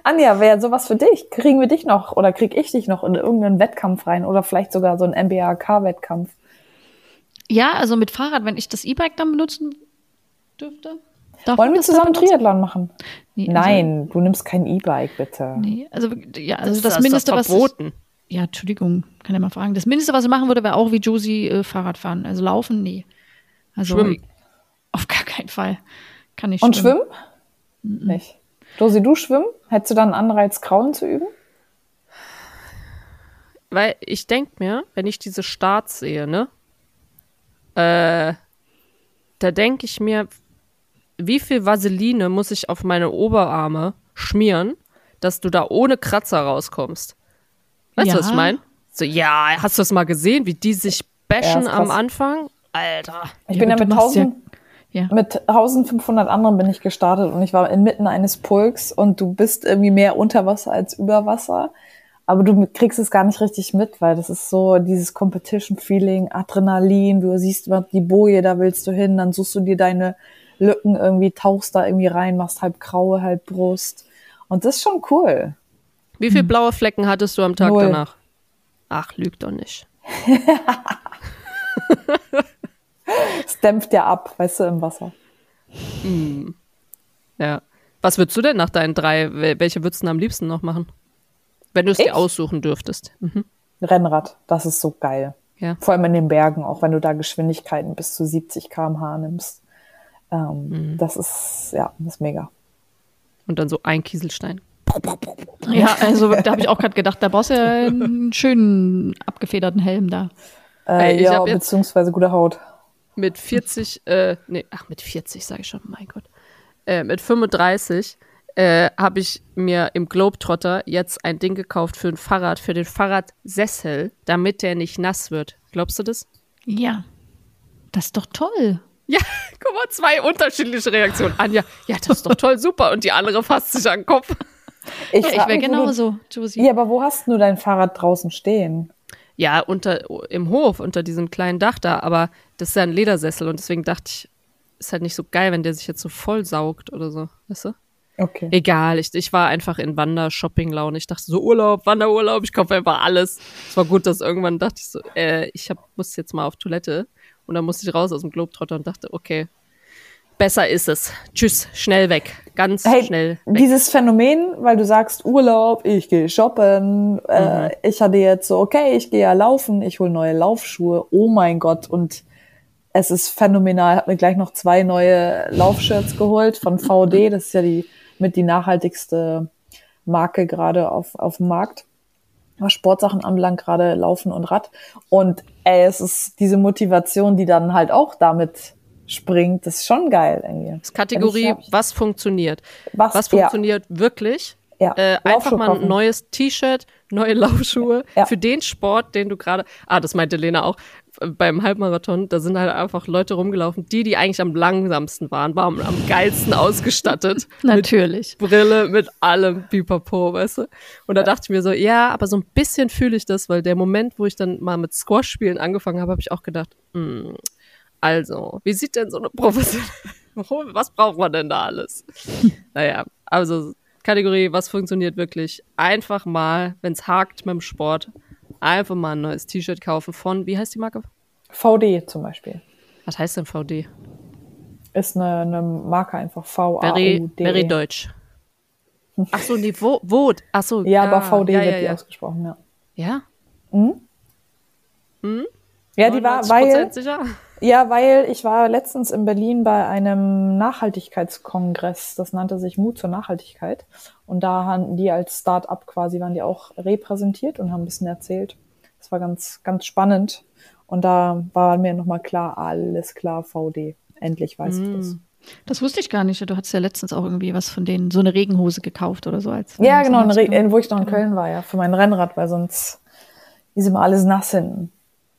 Anja, wäre sowas für dich? Kriegen wir dich noch oder krieg ich dich noch in irgendeinen Wettkampf rein oder vielleicht sogar so einen N B A K-Wettkampf? Ja, also mit Fahrrad, wenn ich das E-Bike dann benutzen dürfte. Darf Wollen man wir das zusammen da benutzen? Triathlon machen? Nee, also- Nein, du nimmst kein E-Bike, bitte. Nee, also ja, also das, das ist Mindeste, doch was ich, verboten. ja, Entschuldigung, kann ja mal fragen. Das Mindeste, was ich machen würde, wäre auch wie Josie äh, Fahrrad fahren. Also laufen, nee. Also Schwimmen. auf gar keinen Fall. Kann ich Und schwimmen. schwimmen? Nicht. Josi, du schwimmen? Hättest du dann einen Anreiz, Krauen zu üben? Weil ich denke mir, wenn ich diese Starts sehe, ne, äh, da denke ich mir, wie viel Vaseline muss ich auf meine Oberarme schmieren, dass du da ohne Kratzer rauskommst? Weißt Ja. du, was ich meine? So, ja, hast du das mal gesehen, wie die sich bashen Ja, ist am krass. Anfang? Alter. Ich Ja, bin ja aber mit du machst ja- tausend, Ja. mit eintausendfünfhundert anderen bin ich gestartet und ich war inmitten eines Pulks und du bist irgendwie mehr unter Wasser als über Wasser. Aber du kriegst es gar nicht richtig mit, weil das ist so dieses Competition-Feeling, Adrenalin, du siehst immer die Boje, da willst du hin, dann suchst du dir deine Lücken irgendwie, tauchst da irgendwie rein, machst halb Graue, halb Brust. Und das ist schon cool. Wie viele blaue Flecken hattest du am Tag Null. danach? Ach, lüg doch nicht. Es dämpft ja ab, weißt du, im Wasser. Ja. Was würdest du denn nach deinen drei, wel- welche würdest du denn am liebsten noch machen? Wenn du es Ich? dir aussuchen dürftest. Mhm. Rennrad, das ist so geil. Ja. Vor allem in den Bergen, auch wenn du da Geschwindigkeiten bis zu siebzig Kilometer pro Stunde nimmst. Ähm, Mhm. Das ist, ja, das ist mega. Und dann so ein Kieselstein. Ja, also da habe ich auch gerade gedacht, da brauchst du ja einen schönen abgefederten Helm da. Äh, Ey, ich ja, hab jetzt- beziehungsweise gute Haut. Mit vierzig, äh, nee, ach, mit vierzig sage ich schon, mein Gott. Äh, mit fünfunddreißig äh, habe ich mir im Globetrotter jetzt ein Ding gekauft für ein Fahrrad, für den Fahrradsessel, damit der nicht nass wird. Glaubst du das? Ja, das ist doch toll. Ja, guck mal, zwei unterschiedliche Reaktionen. Anja, ja, das ist doch toll, super. Und die andere fasst sich an den Kopf. Ich, Ja, ich frag wäre mich, wo genauso, Josie. Du, ja, aber wo hast du dein Fahrrad draußen stehen? Ja, unter, im Hof, unter diesem kleinen Dach da, aber das ist ja ein Ledersessel und deswegen dachte ich, ist halt nicht so geil, wenn der sich jetzt so voll saugt oder so, weißt du? Okay. Egal, ich, ich war einfach in Wander-Shopping-Laune. Ich dachte so, Urlaub, Wanderurlaub, ich kaufe einfach alles. Es war gut, dass irgendwann dachte ich so, äh, ich hab, muss jetzt mal auf Toilette und dann musste ich raus aus dem Globetrotter und dachte, okay, besser ist es. Tschüss, schnell weg, ganz Hey, schnell weg. dieses Phänomen, weil du sagst Urlaub, ich gehe shoppen, äh, Mhm. ich hatte jetzt so, okay, ich gehe ja laufen, ich hole neue Laufschuhe, oh mein Gott, und es ist phänomenal. Hab mir gleich noch zwei neue Laufshirts geholt von V D, das ist ja die mit die nachhaltigste Marke gerade auf auf dem Markt, was Sportsachen anbelangt, gerade Laufen und Rad. Und ey, es ist diese Motivation, die dann halt auch damit springt, das ist schon geil irgendwie. Das ist Kategorie, Wenn ich- was funktioniert. Was, Was ja, funktioniert wirklich? ja. Äh, einfach Laufschuhe mal ein kaufen. neues T-Shirt, neue Laufschuhe Ja. für den Sport, den du gerade. Ah, das meinte Lena auch äh, beim Halbmarathon. Da sind halt einfach Leute rumgelaufen, die, die eigentlich am langsamsten waren, waren am geilsten ausgestattet. Natürlich. Brille, mit allem Pipapo, weißt du? Und da dachte ich mir so, ja, aber so ein bisschen fühle ich das, weil der Moment, wo ich dann mal mit Squash-Spielen angefangen habe, habe ich auch gedacht, hm, also, wie sieht denn so eine professionelle, was braucht man denn da alles? Naja, also Kategorie, was funktioniert wirklich? Einfach mal, wenn es hakt mit dem Sport, einfach mal ein neues T-Shirt kaufen von, wie heißt die Marke? V D zum Beispiel. Was heißt denn V D? Ist eine, eine Marke einfach V A Very, U D. very deutsch. Ach so, nee, wo, wo? Ach so, Ja, ah, aber V D ja, wird ja, die ja. ausgesprochen, ja. Ja? Ja, die war, neunundneunzig weil, Prozent sicher? ja, weil ich war letztens in Berlin bei einem Nachhaltigkeitskongress, das nannte sich Mut zur Nachhaltigkeit. Und da haben die als Start-up quasi, waren die auch repräsentiert und haben ein bisschen erzählt. Das war ganz, ganz spannend. Und da war mir nochmal klar, alles klar, V D. Endlich weiß ich das. Das wusste ich gar nicht. Du hattest ja letztens auch irgendwie was von denen, so eine Regenhose gekauft oder so. Als Ja, als genau, in Re Weihnachtsgeschenk. in, wo ich noch in Köln war, ja, für mein Rennrad, weil sonst ist immer alles nass hinten.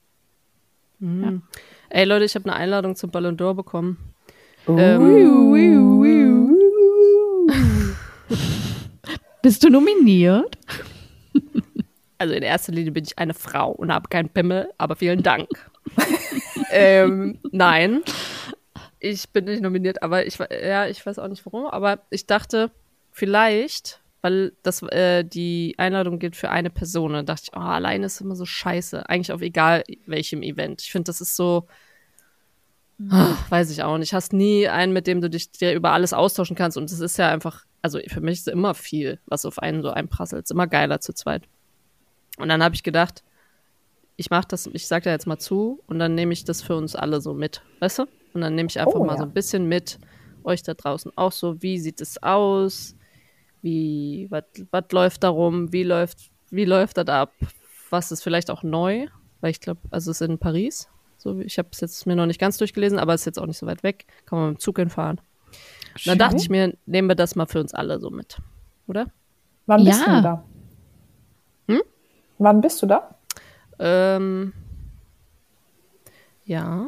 Ey Leute, ich habe eine Einladung zum Ballon d'Or bekommen. Uh. Ähm, Bist du nominiert? also in erster Linie bin ich eine Frau und habe keinen Pimmel, aber vielen Dank. ähm, nein, ich bin nicht nominiert, aber ich, ja, ich weiß auch nicht warum, aber ich dachte, vielleicht weil das äh, die Einladung gilt für eine Person. Und dann dachte ich, oh, alleine ist immer so scheiße. Eigentlich auf egal welchem Event. Ich finde, das ist so, oh, weiß ich auch nicht. Hast nie einen, mit dem du dich dir über alles austauschen kannst. Und es ist ja einfach, also für mich ist immer viel, was auf einen so einprasselt. Es ist immer geiler zu zweit. Und dann habe ich gedacht, ich mache das, ich sage da jetzt mal zu und dann nehme ich das für uns alle so mit, weißt du? Und dann nehme ich einfach Oh, mal ja. so ein bisschen mit, euch da draußen auch so, wie sieht es aus? Wie, was läuft da rum? Wie läuft, wie läuft das ab? Was ist vielleicht auch neu? Weil ich glaube, also es ist in Paris. So, ich habe es jetzt mir noch nicht ganz durchgelesen, aber es ist jetzt auch nicht so weit weg. Kann man mit dem Zug hinfahren. Und dann dachte ich mir, nehmen wir das mal für uns alle so mit. Oder? Wann bist Ja. du da? Hm? Wann bist du da? Ähm, ja,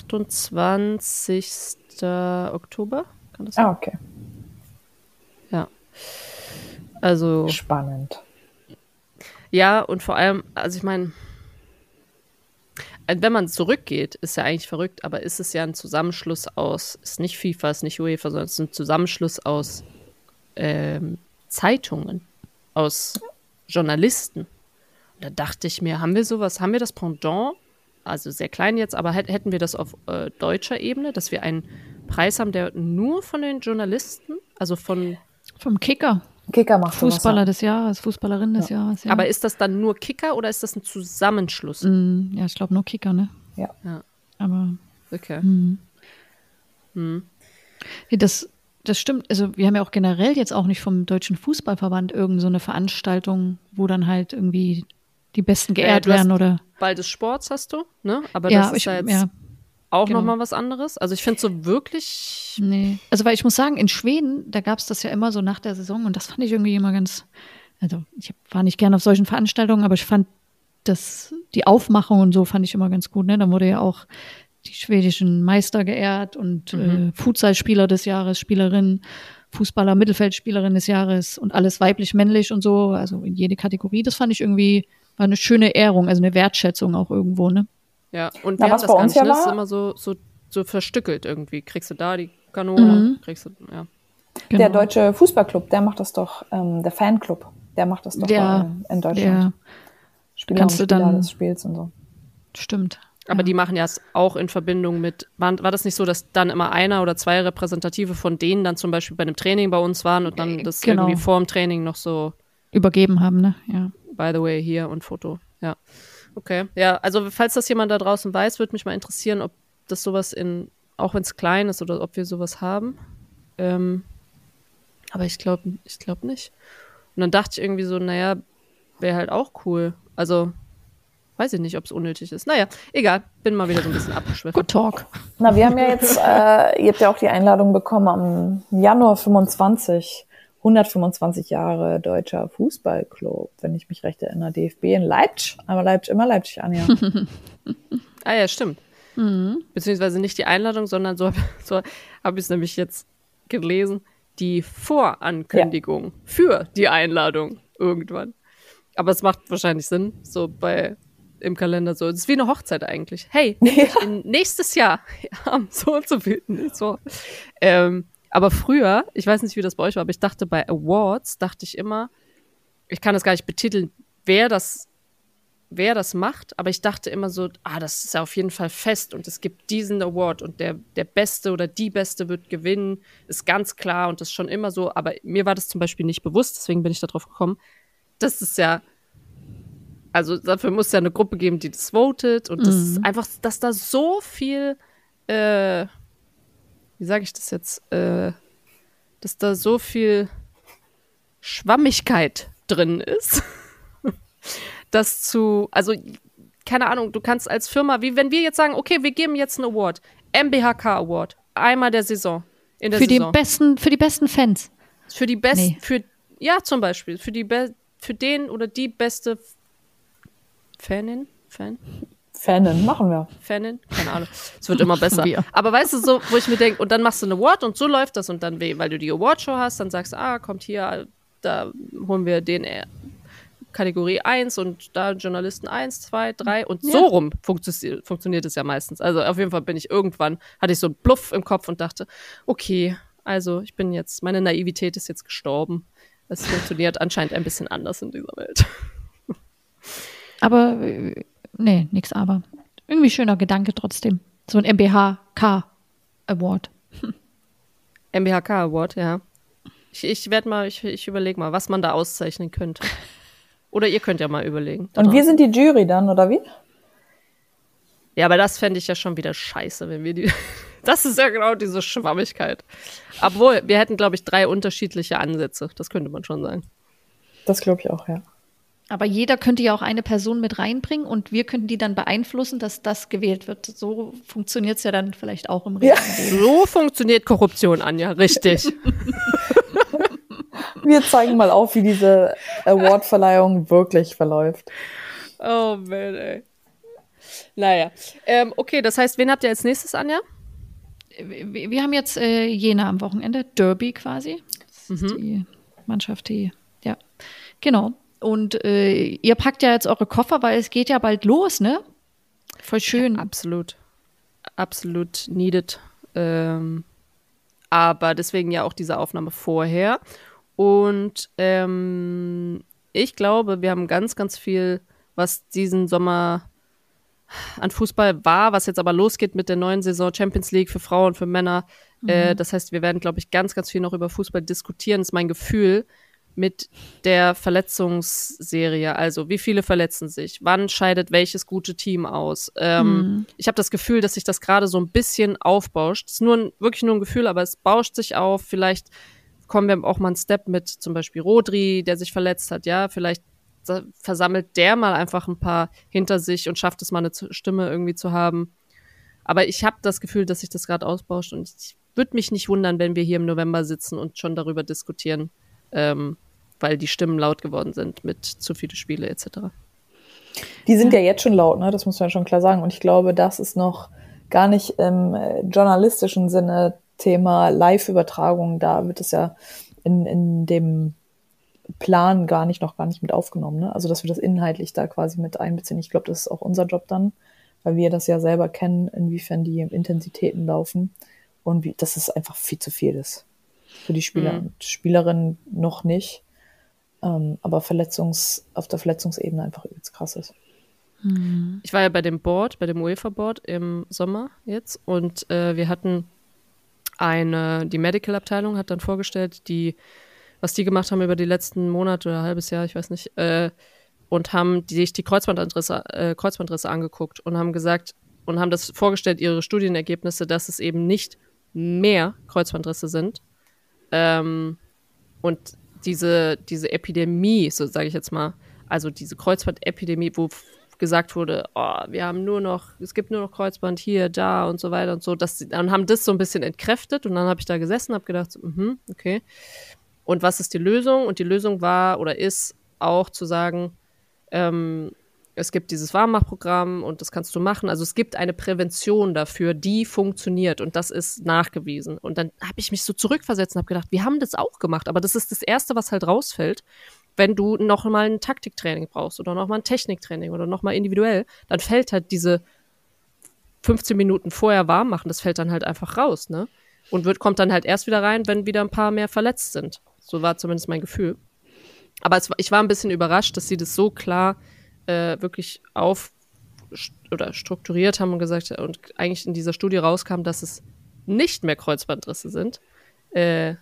achtundzwanzigsten Oktober. Kann das sein? Ah, okay. Ja. Also, Spannend. ja, und vor allem, also ich meine, wenn man zurückgeht, ist ja eigentlich verrückt, aber ist es ja ein Zusammenschluss aus, ist nicht FIFA, ist nicht UEFA, sondern es ist ein Zusammenschluss aus ähm, Zeitungen, aus Journalisten. Und da dachte ich mir, haben wir sowas, haben wir das Pendant, also sehr klein jetzt, aber hätt, hätten wir das auf äh, deutscher Ebene, dass wir einen Preis haben, der nur von den Journalisten, also von, Vom Kicker. Kicker macht sowas, Fußballer ja. des Jahres, Fußballerin des Jahres. Ja. aber ist das dann nur Kicker oder ist das ein Zusammenschluss? Mm, ja, ich glaube nur Kicker, ne? Ja. Ja. Aber Okay. mm. Hm. Nee, das, das stimmt. Also wir haben ja auch generell jetzt auch nicht vom Deutschen Fußballverband irgend so eine Veranstaltung, wo dann halt irgendwie die Besten geehrt du hast- werden oder Ball des Sports hast du, ne? Aber ja, das ist ich, ja jetzt ja, auch genau. nochmal was anderes. Also ich finde so wirklich, nee. Also weil ich muss sagen, in Schweden, da gab es das ja immer so nach der Saison und das fand ich irgendwie immer ganz, also ich war nicht gerne auf solchen Veranstaltungen, aber ich fand das, die Aufmachung und so fand ich immer ganz gut, ne? Da wurde ja auch die schwedischen Meister geehrt und Mhm. äh, Futsal-Spieler des Jahres, Spielerin, Fußballer, Mittelfeldspielerin des Jahres und alles weiblich, männlich und so, also in jede Kategorie. Das fand ich irgendwie, war eine schöne Ehrung, also eine Wertschätzung auch irgendwo, ne? ja, und Na, wir was haben das bei gar uns nicht, ja ne? Das ist war- immer so, so, so verstückelt irgendwie. Kriegst du da die Kanone, Mhm. kriegst du, ja. Genau. Der Deutsche Fußballclub, der macht das doch, ähm, der Fanclub, der macht das doch Ja, bei, in Deutschland. Ja, Spieler kannst und du Spieler dann- des Spiels und so. stimmt. Aber ja. die machen ja es auch in Verbindung mit, war, war das nicht so, dass dann immer einer oder zwei Repräsentative von denen dann zum Beispiel bei einem Training bei uns waren und dann das Genau. irgendwie vor dem Training noch so, Übergeben haben, ne? Ja. by the way, hier und Foto, ja. Okay, ja, also falls das jemand da draußen weiß, würde mich mal interessieren, ob das sowas in, auch wenn es klein ist oder ob wir sowas haben. Ähm, aber ich glaube ich glaub nicht. Und dann dachte ich irgendwie so, naja, wäre halt auch cool. Also, weiß ich nicht, ob es unnötig ist. Naja, egal, bin mal wieder so ein bisschen abgeschwiffen. Good Talk. Na, wir haben ja jetzt, äh, ihr habt ja auch die Einladung bekommen am Januar fünfundzwanzig, hundertfünfundzwanzig Jahre Deutscher Fußballclub, wenn ich mich recht erinnere, D F B in Leipzig. Aber Leipzig, immer Leipzig an, ja. Ah ja, stimmt. Mhm. Beziehungsweise nicht die Einladung, sondern so, so habe ich es nämlich jetzt gelesen, die Vorankündigung für die Einladung irgendwann. Aber es macht wahrscheinlich Sinn, so bei im Kalender so. Es ist wie eine Hochzeit eigentlich. Hey, nämlich in nächstes Jahr am so und so viel. So. Ähm, aber früher, ich weiß nicht, wie das bei euch war, aber ich dachte bei Awards, dachte ich immer, ich kann das gar nicht betiteln, wer das wer das macht, aber ich dachte immer so, ah, das ist ja auf jeden Fall fest und es gibt diesen Award und der, der Beste oder die Beste wird gewinnen, ist ganz klar und das ist schon immer so, aber mir war das zum Beispiel nicht bewusst, deswegen bin ich darauf gekommen, das ist ja, also dafür muss es ja eine Gruppe geben, die das votet und das Mhm. ist einfach, dass da so viel, äh, wie sage ich das jetzt, äh, dass da so viel Schwammigkeit drin ist, das zu, also keine Ahnung, du kannst als Firma, wie wenn wir jetzt sagen, okay, wir geben jetzt einen Award, M B H K Award, einmal der Saison, in der Für die Saison. besten, für die besten Fans. Für die besten, Nee. für, ja zum Beispiel, für die, Be für den oder die beste Fanin, Fan, Fanin, machen wir. Fanin, keine Ahnung, es wird immer besser. Wir. Aber weißt du, so, wo ich mir denke, und dann machst du einen Award und so läuft das und dann, weil du die Awardshow hast, dann sagst du, ah, kommt hier, da holen wir den äh, Kategorie eins und da Journalisten eins, zwei, drei und so rum funktio- funktioniert es ja meistens. Also auf jeden Fall bin ich irgendwann, hatte ich so einen Bluff im Kopf und dachte, okay, also ich bin jetzt, meine Naivität ist jetzt gestorben. Es funktioniert anscheinend ein bisschen anders in dieser Welt. Aber, äh, nee, nix aber. Irgendwie schöner Gedanke trotzdem. So ein M B H K-Award. M B H K Award, ja. Ich, ich werde mal, ich, ich überlege mal, was man da auszeichnen könnte. Oder ihr könnt ja mal überlegen. Und wir sind die Jury dann, oder wie? Ja, aber das fände ich ja schon wieder scheiße, wenn wir die. Das ist ja genau diese Schwammigkeit. Obwohl, wir hätten, glaube ich, drei unterschiedliche Ansätze. Das könnte man schon sagen. Das glaube ich auch, ja. Aber jeder könnte ja auch eine Person mit reinbringen und wir könnten die dann beeinflussen, dass das gewählt wird. So funktioniert es ja dann vielleicht auch im Ja. richtigen Leben. So funktioniert Korruption, Anja, richtig. Wir zeigen mal auf, wie diese Awardverleihung wirklich verläuft. Oh man, ey. Naja. Ähm, okay, das heißt, wen habt ihr als nächstes, Anja? Wir, wir haben jetzt äh, Jena am Wochenende, Derby quasi. Das ist Mhm. die Mannschaft, die, ja, genau. Und äh, ihr packt ja jetzt eure Koffer, weil es geht ja bald los, ne? Voll schön. Absolut. Absolut needed. Ähm, aber deswegen ja auch diese Aufnahme vorher. Und ähm, ich glaube, wir haben ganz, ganz viel, was diesen Sommer an Fußball war, was jetzt aber losgeht mit der neuen Saison Champions League für Frauen, für Männer. Mhm. Äh, das heißt, wir werden, glaube ich, ganz, ganz viel noch über Fußball diskutieren. Das ist mein Gefühl mit der Verletzungsserie. Also, wie viele verletzen sich? Wann scheidet welches gute Team aus? Ähm, Mhm. Ich habe das Gefühl, dass sich das gerade so ein bisschen aufbauscht. Es ist nur ein, wirklich nur ein Gefühl, aber es bauscht sich auf. Vielleicht kommen wir auch mal einen Step mit zum Beispiel Rodri, der sich verletzt hat. Ja, vielleicht sa- versammelt der mal einfach ein paar hinter sich und schafft es mal eine Z- Stimme irgendwie zu haben. Aber ich habe das Gefühl, dass sich das gerade ausbauscht und ich würde mich nicht wundern, wenn wir hier im November sitzen und schon darüber diskutieren, ähm, weil die Stimmen laut geworden sind mit zu viele Spiele et cetera. Die sind ja jetzt schon laut, ne? Das muss man schon klar sagen. Und ich glaube, das ist noch gar nicht im äh, journalistischen Sinne Thema Live-Übertragung. Da wird es ja in, in dem Plan gar nicht, noch gar nicht mit aufgenommen, ne? Also, dass wir das inhaltlich da quasi mit einbeziehen. Ich glaube, das ist auch unser Job dann, weil wir das ja selber kennen, inwiefern die Intensitäten laufen und wie, dass es einfach viel zu viel ist. Für die Spieler Mhm. und Spielerinnen noch nicht. Ähm, aber Verletzungs, auf der Verletzungsebene einfach übelst krass ist. Ich war ja bei dem Board, bei dem UEFA-Board im Sommer jetzt und äh, wir hatten eine, die Medical-Abteilung hat dann vorgestellt, die, was die gemacht haben über die letzten Monate oder ein halbes Jahr, ich weiß nicht, äh, und haben die, sich die Kreuzbandrisse, äh, Kreuzbandrisse angeguckt und haben gesagt und haben das vorgestellt, ihre Studienergebnisse, dass es eben nicht mehr Kreuzbandrisse sind. Ähm, und diese, diese Epidemie, so sage ich jetzt mal, also diese Kreuzbandepidemie, wo f- gesagt wurde, oh, wir haben nur noch, es gibt nur noch Kreuzband hier, da und so weiter und so, dass sie, dann haben das so ein bisschen entkräftet und dann habe ich da gesessen, habe gedacht, so, mhm, okay. Und was ist die Lösung? Und die Lösung war oder ist auch zu sagen, ähm, es gibt dieses Warmmachprogramm und das kannst du machen. Also es gibt eine Prävention dafür, die funktioniert und das ist nachgewiesen. Und dann habe ich mich so zurückversetzt und habe gedacht, wir haben das auch gemacht, aber das ist das Erste, was halt rausfällt. Wenn du noch mal ein Taktiktraining brauchst oder noch mal ein Techniktraining oder noch mal individuell, dann fällt halt diese fünfzehn Minuten vorher warm machen, das fällt dann halt einfach raus, ne? Und wird, kommt dann halt erst wieder rein, wenn wieder ein paar mehr verletzt sind. So war zumindest mein Gefühl. Aber es, war- ich war ein bisschen überrascht, dass sie das so klar äh, wirklich auf st- oder strukturiert haben und gesagt und eigentlich in dieser Studie rauskam, dass es nicht mehr Kreuzbandrisse sind. Äh,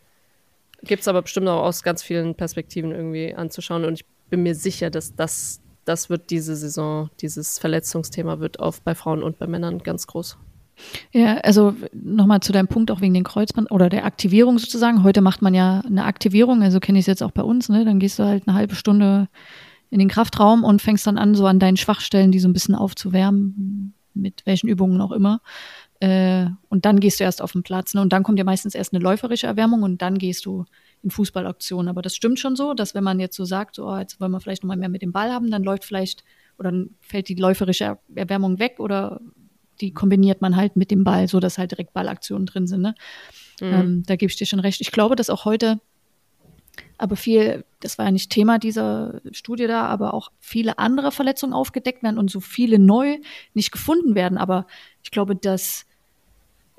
Gibt es aber bestimmt auch aus ganz vielen Perspektiven irgendwie anzuschauen und ich bin mir sicher, dass das, das wird diese Saison, dieses Verletzungsthema wird auf bei Frauen und bei Männern ganz groß. Ja, also nochmal zu deinem Punkt auch wegen den Kreuzband oder der Aktivierung sozusagen. Heute macht man ja eine Aktivierung, also kenne ich es jetzt auch bei uns, ne? Dann gehst du halt eine halbe Stunde in den Kraftraum und fängst dann an, so an deinen Schwachstellen, die so ein bisschen aufzuwärmen, mit welchen Übungen auch immer. Äh, und dann gehst du erst auf den Platz, ne? Und dann kommt ja meistens erst eine läuferische Erwärmung und dann gehst du in Fußballaktionen. Aber das stimmt schon so, dass wenn man jetzt so sagt, so, oh, jetzt wollen wir vielleicht nochmal mehr mit dem Ball haben, dann läuft vielleicht oder dann fällt die läuferische Erwärmung weg oder die kombiniert man halt mit dem Ball, so dass halt direkt Ballaktionen drin sind. Ne? Mhm. Ähm, da gebe ich dir schon recht. Ich glaube, dass auch heute aber viel, das war ja nicht Thema dieser Studie da, aber auch viele andere Verletzungen aufgedeckt werden und so viele neu nicht gefunden werden. Aber ich glaube, dass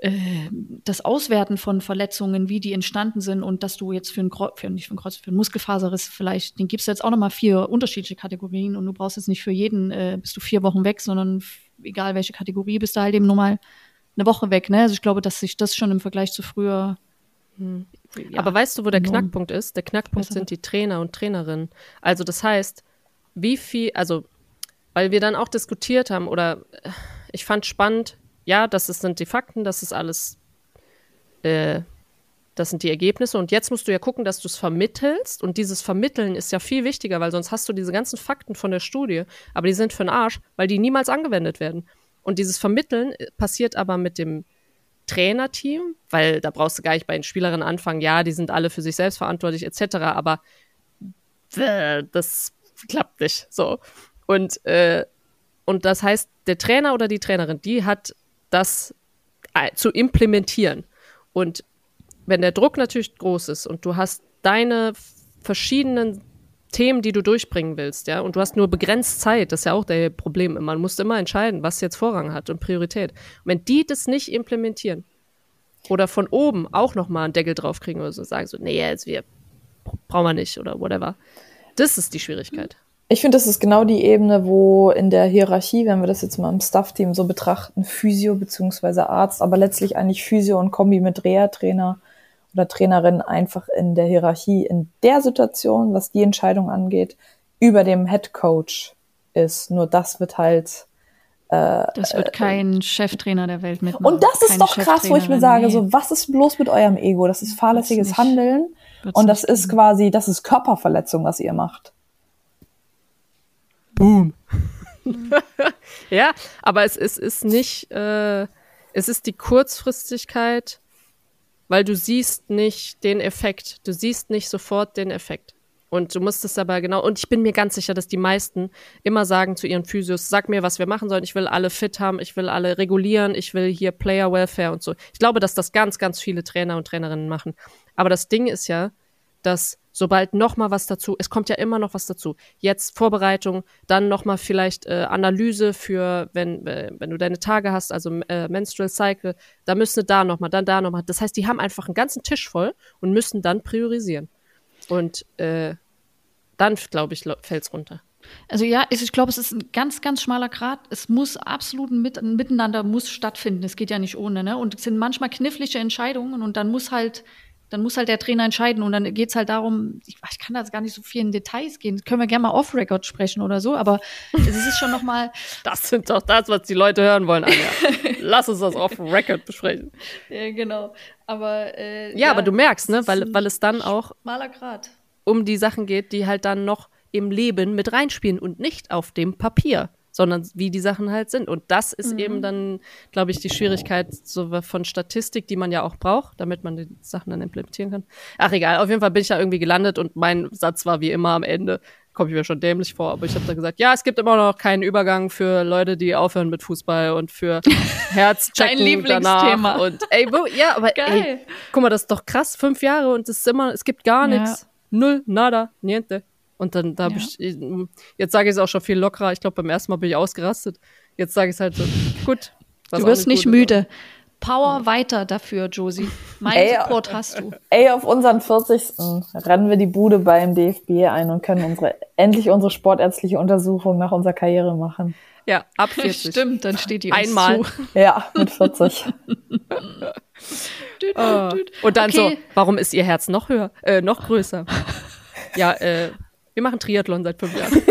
äh, das Auswerten von Verletzungen, wie die entstanden sind und dass du jetzt für ein Kreuz, für, nicht für ein Kreuz, für einen Muskelfaserriss vielleicht, den gibst du jetzt auch nochmal vier unterschiedliche Kategorien und du brauchst jetzt nicht für jeden, äh, bist du vier Wochen weg, sondern f- egal welche Kategorie, bist du halt eben nur mal eine Woche weg, ne? Also ich glaube, dass sich das schon im Vergleich zu früher Hm. ja, Aber weißt du, wo der enorm Knackpunkt ist? Der Knackpunkt verbessert sind hat. die Trainer und Trainerinnen. Also das heißt, wie viel, also weil wir dann auch diskutiert haben oder äh, ich fand spannend, ja, das ist, sind die Fakten, das ist alles, äh, das sind die Ergebnisse und jetzt musst du ja gucken, dass du es vermittelst und dieses Vermitteln ist ja viel wichtiger, weil sonst hast du diese ganzen Fakten von der Studie, aber die sind für den Arsch, weil die niemals angewendet werden. Und dieses Vermitteln äh, passiert aber mit dem Trainerteam, weil da brauchst du gar nicht bei den Spielerinnen anfangen, ja, die sind alle für sich selbst verantwortlich et cetera, aber äh, das klappt nicht so. Und, äh, und das heißt, der Trainer oder die Trainerin, die hat das äh, zu implementieren. Und wenn der Druck natürlich groß ist und du hast deine verschiedenen Themen, die du durchbringen willst, ja, und du hast nur begrenzt Zeit, das ist ja auch der Problem. Man muss immer entscheiden, was jetzt Vorrang hat und Priorität. Und wenn die das nicht implementieren oder von oben auch nochmal einen Deckel draufkriegen oder so, sagen so, nee, jetzt wir brauchen wir nicht oder whatever. Das ist die Schwierigkeit. Ich finde, das ist genau die Ebene, wo in der Hierarchie, wenn wir das jetzt mal im Staff-Team so betrachten, Physio bzw. Arzt, aber letztlich eigentlich Physio und Kombi mit Reha-Trainer oder Trainerin einfach in der Hierarchie in der Situation, was die Entscheidung angeht, über dem Head Coach ist. Nur das wird halt Das wird kein Cheftrainer der Welt mitmachen. und das ist Keine doch krass, wo ich mir sage, Cheftrainerin, so, was ist bloß mit eurem Ego? Das ist fahrlässiges nicht. Handeln Wird's und das nicht ist geben. quasi, das ist Körperverletzung, was ihr macht. Boom. Ja, aber es, es ist nicht, äh, es ist die Kurzfristigkeit, weil du siehst nicht den Effekt. Du siehst nicht sofort den Effekt. Und du musst es aber genau, und ich bin mir ganz sicher, dass die meisten immer sagen zu ihren Physios, sag mir, was wir machen sollen, ich will alle fit haben, ich will alle regulieren, ich will hier Player Welfare und so. Ich glaube, dass das ganz, ganz viele Trainer und Trainerinnen machen. Aber das Ding ist ja, dass sobald noch mal was dazu, es kommt ja immer noch was dazu. Jetzt Vorbereitung, dann noch mal vielleicht äh, Analyse für, wenn äh, wenn du deine Tage hast, also äh, Menstrual Cycle, da müsste da noch mal, dann da noch mal. Das heißt, die haben einfach einen ganzen Tisch voll und müssen dann priorisieren. Und äh, dann, glaube ich, fällt's runter. Also ja, ich, ich glaube, es ist ein ganz, ganz schmaler Grat. Es muss absolut ein Mit- ein Miteinander muss stattfinden. Es geht ja nicht ohne, ne? Und es sind manchmal knifflige Entscheidungen und dann muss halt, dann muss halt der Trainer entscheiden und dann geht's halt darum, ich, ich kann da jetzt gar nicht so viel in Details gehen. Das können wir gerne mal off-Record sprechen oder so, aber es ist schon noch mal Das sind doch das, was die Leute hören wollen, Anja. Lass uns das off-Record besprechen. ja, genau. Aber äh, Ja, ja, aber du merkst, ne, es ist weil, ein weil es dann auch schmaler Grat. um die Sachen geht, die halt dann noch im Leben mit reinspielen und nicht auf dem Papier, sondern wie die Sachen halt sind. Und das ist mhm. eben dann, glaube ich, die Schwierigkeit so von Statistik, die man ja auch braucht, damit man die Sachen dann implementieren kann. Ach egal, auf jeden Fall bin ich da irgendwie gelandet und mein Satz war wie immer am Ende, komme ich mir schon dämlich vor, aber ich habe da gesagt, ja, es gibt immer noch keinen Übergang für Leute, die aufhören mit Fußball und für Herzchecken Dein Lieblingsthema. danach. Und ey, wo, ja, aber Geil. ey, guck mal, das ist doch krass, fünf Jahre und es ist immer, es gibt gar Ja. nichts. Null, nada, niente. Und dann, da hab Ja. ich, jetzt sage ich es auch schon viel lockerer. Ich glaube, beim ersten Mal bin ich ausgerastet. Jetzt sage ich es halt so, gut. was Du auch wirst nicht gut ist, müde. Power weiter dafür, Josie. Mein Ey, Support hast du. Ey, auf unseren vierzigsten rennen wir die Bude beim D F B ein und können unsere, endlich unsere sportärztliche Untersuchung nach unserer Karriere machen. aber- Ja, ab vierzig. Stimmt, dann steht die uns Einmal. zu. Ja, mit vierzig. Düt, Oh. düt, düt. Und dann Okay. so, warum ist ihr Herz noch höher, äh, noch größer? Ja, äh, wir machen Triathlon seit fünf Jahren.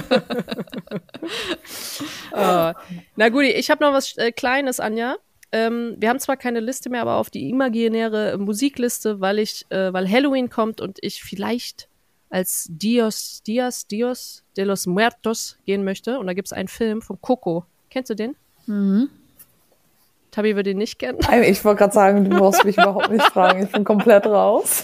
äh, na gut, ich habe noch was äh, Kleines, Anja. Ähm, wir haben zwar keine Liste mehr, aber auf die imaginäre Musikliste, weil ich, äh, weil Halloween kommt und ich vielleicht als Dios, Dias, Dios de los Muertos gehen möchte. Und da gibt's einen Film von Coco. Kennst du den? Mhm. Tabi würde ihn nicht kennen. Ich wollte gerade sagen, du brauchst mich überhaupt nicht fragen. Ich bin komplett raus.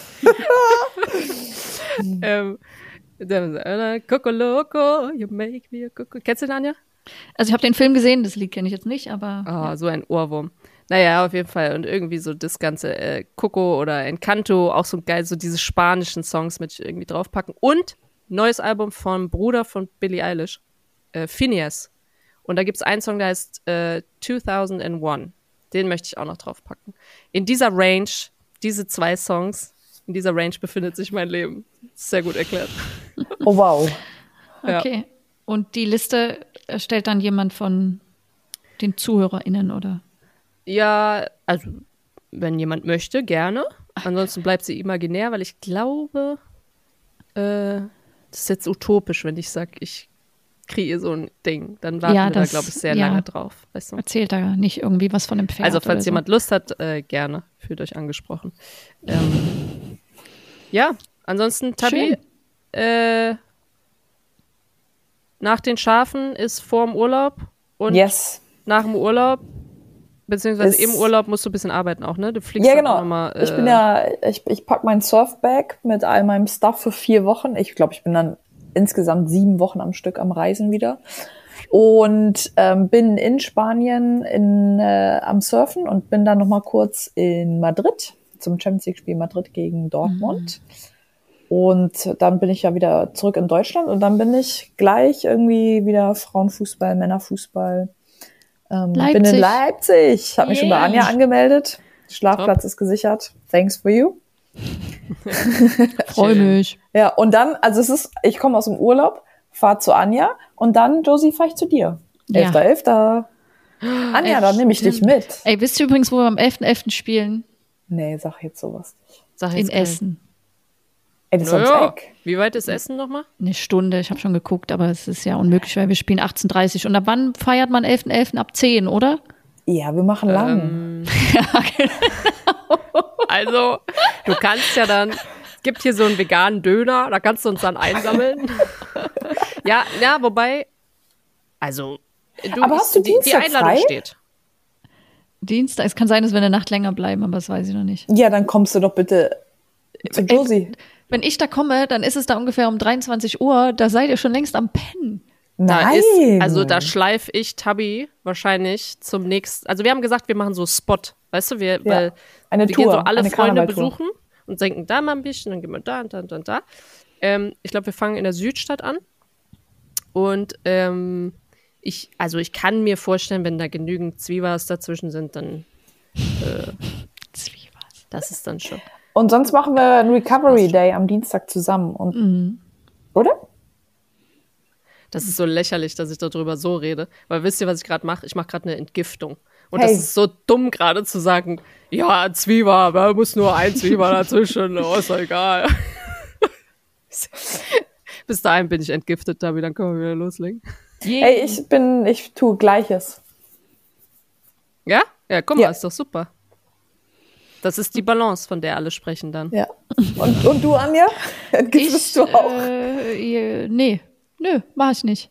ähm, der- Coco Loco, you make me a Coco. Kennst du den, Anja? Also ich habe den Film gesehen, das Lied kenne ich jetzt nicht, aber Ah, so ein Ohrwurm. Naja, auf jeden Fall. Und irgendwie so das ganze äh, Coco oder Encanto, auch so geil, so diese spanischen Songs mit irgendwie draufpacken. Und neues Album vom Bruder von Billie Eilish, äh, Phineas. Und da gibt's einen Song, der heißt äh, zweitausendeins. Den möchte ich auch noch draufpacken. In dieser Range, diese zwei Songs, in dieser Range befindet sich mein Leben. Sehr gut erklärt. Oh, wow. Ja. Okay. Und die Liste erstellt dann jemand von den ZuhörerInnen, oder? Ja, also wenn jemand möchte, gerne. Ansonsten bleibt sie imaginär, weil ich glaube, äh, das ist jetzt utopisch, wenn ich sage, ich kriege so ein Ding. Dann warten Ja, wir das- da, glaube ich, sehr ja. lange drauf. Weißt du? Erzählt da nicht irgendwie was von dem Pferd. Also, falls oder jemand Lust hat, äh, gerne. Fühlt euch angesprochen. Ähm, ja, ansonsten, Tabi, äh, nach den Schafen ist vorm Urlaub und Yes. nach dem Urlaub, beziehungsweise Ist- im Urlaub musst du ein bisschen arbeiten auch, ne? Du fliegst Ja, dann genau. auch noch mal, äh, Ich bin ja, ich, ich pack mein Surfbag mit all meinem Stuff für vier Wochen. Ich glaube, ich bin dann insgesamt sieben Wochen am Stück am Reisen wieder. Und ähm, bin in Spanien in, äh, am Surfen und bin dann noch mal kurz in Madrid zum Champions League-Spiel Madrid gegen Dortmund. Und dann bin ich ja wieder zurück in Deutschland und dann bin ich gleich irgendwie wieder Frauenfußball, Männerfußball. Ähm, bin Leipzig. in Leipzig. Hab mich schon bei Yeah. Anja angemeldet. Schlafplatz ist gesichert. Thanks for you. Freu mich. Ja, und dann, also es ist, ich komme aus dem Urlaub, fahr zu Anja und dann, Josie, fahr ich zu dir. Ja. Elfter, elfter. Anja, Ey, dann nehme ich dich mit. Ey, wisst ihr übrigens, wo wir am elften elften spielen? Nee, sag jetzt sowas nicht. sag In jetzt keinen. Essen. Ey, das ist ums Naja, Eck. wie weit ist Essen nochmal? Eine Stunde, ich habe schon geguckt, aber es ist ja unmöglich, weil wir spielen achtzehn Uhr dreißig. Und ab wann feiert man elften elften? Ab zehn, oder? Ja, wir machen lang. Ähm, Also, du kannst ja dann, es gibt hier so einen veganen Döner, da kannst du uns dann einsammeln. ja, ja, wobei, also, du, Aber hast du die, die Dienstag Einladung frei? steht. Dienstag, es kann sein, dass wir eine Nacht länger bleiben, aber das weiß ich noch nicht. Ja, dann kommst du doch bitte zu Josie. Wenn ich da komme, dann ist es da ungefähr um dreiundzwanzig Uhr, da seid ihr schon längst am Pennen. Da Nein. ist, also da schleife ich Tabi wahrscheinlich zum nächsten, also wir haben gesagt, wir machen so Spot, weißt du, wir, weil eine wir Tour, gehen so alle eine Freunde Karnevaltour. besuchen und denken da mal ein bisschen, dann gehen wir da und da und da und da. Ähm, ich glaube, wir fangen in der Südstadt an und ähm, ich, also ich kann mir vorstellen, wenn da genügend Zwiebas dazwischen sind, dann äh, das ist dann schon. Und sonst machen wir einen Recovery Day am Dienstag zusammen. Und, Mhm. Oder? Das ist so lächerlich, dass ich darüber so rede. Weil wisst ihr, was ich gerade mache? Ich mache gerade eine Entgiftung. Und Hey. das ist so dumm gerade zu sagen, ja, Zwieber, da muss nur ein Zwieber dazwischen, oh, ist doch egal. Bis dahin bin ich entgiftet, Tabi, dann können wir wieder loslegen. Ey, ich bin, ich tue Gleiches. Ja? Ja, guck mal, Ja. ist doch super. Das ist die Balance, von der alle sprechen dann. Ja. Und, und du, Anja? Entgiftest du auch? Äh, äh, nee, nö, mach ich nicht.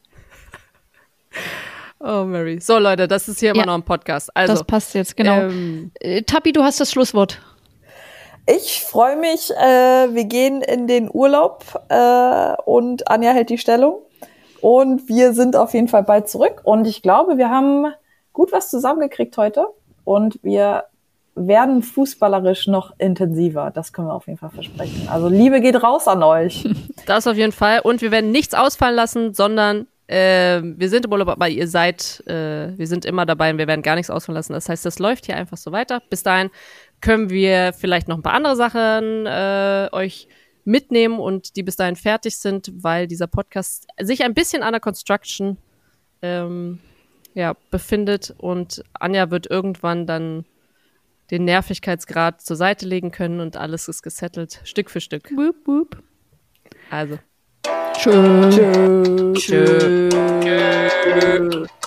Oh, Mary. So, Leute, das ist hier immer Ja. noch ein Podcast. Also, Das passt jetzt, genau. ähm, Äh, Tappi, du hast das Schlusswort. Ich freue mich. Äh, wir gehen in den Urlaub äh, und Anja hält die Stellung. Und wir sind auf jeden Fall bald zurück. Und ich glaube, wir haben gut was zusammengekriegt heute. Und wir werden fußballerisch noch intensiver. Das können wir auf jeden Fall versprechen. Also Liebe geht raus an euch. Das auf jeden Fall. Und wir werden nichts ausfallen lassen, sondern äh, wir sind im Urlaub, aber ihr seid, äh, wir sind immer dabei und wir werden gar nichts ausfallen lassen. Das heißt, das läuft hier einfach so weiter. Bis dahin können wir vielleicht noch ein paar andere Sachen äh, euch mitnehmen und die bis dahin fertig sind, weil dieser Podcast sich ein bisschen an der Construction ähm, ja, befindet und Anja wird irgendwann dann den Nervigkeitsgrad zur Seite legen können und alles ist gesettelt, Stück für Stück. Wup, wup. Also. Tschö. Tschüss. Tschö.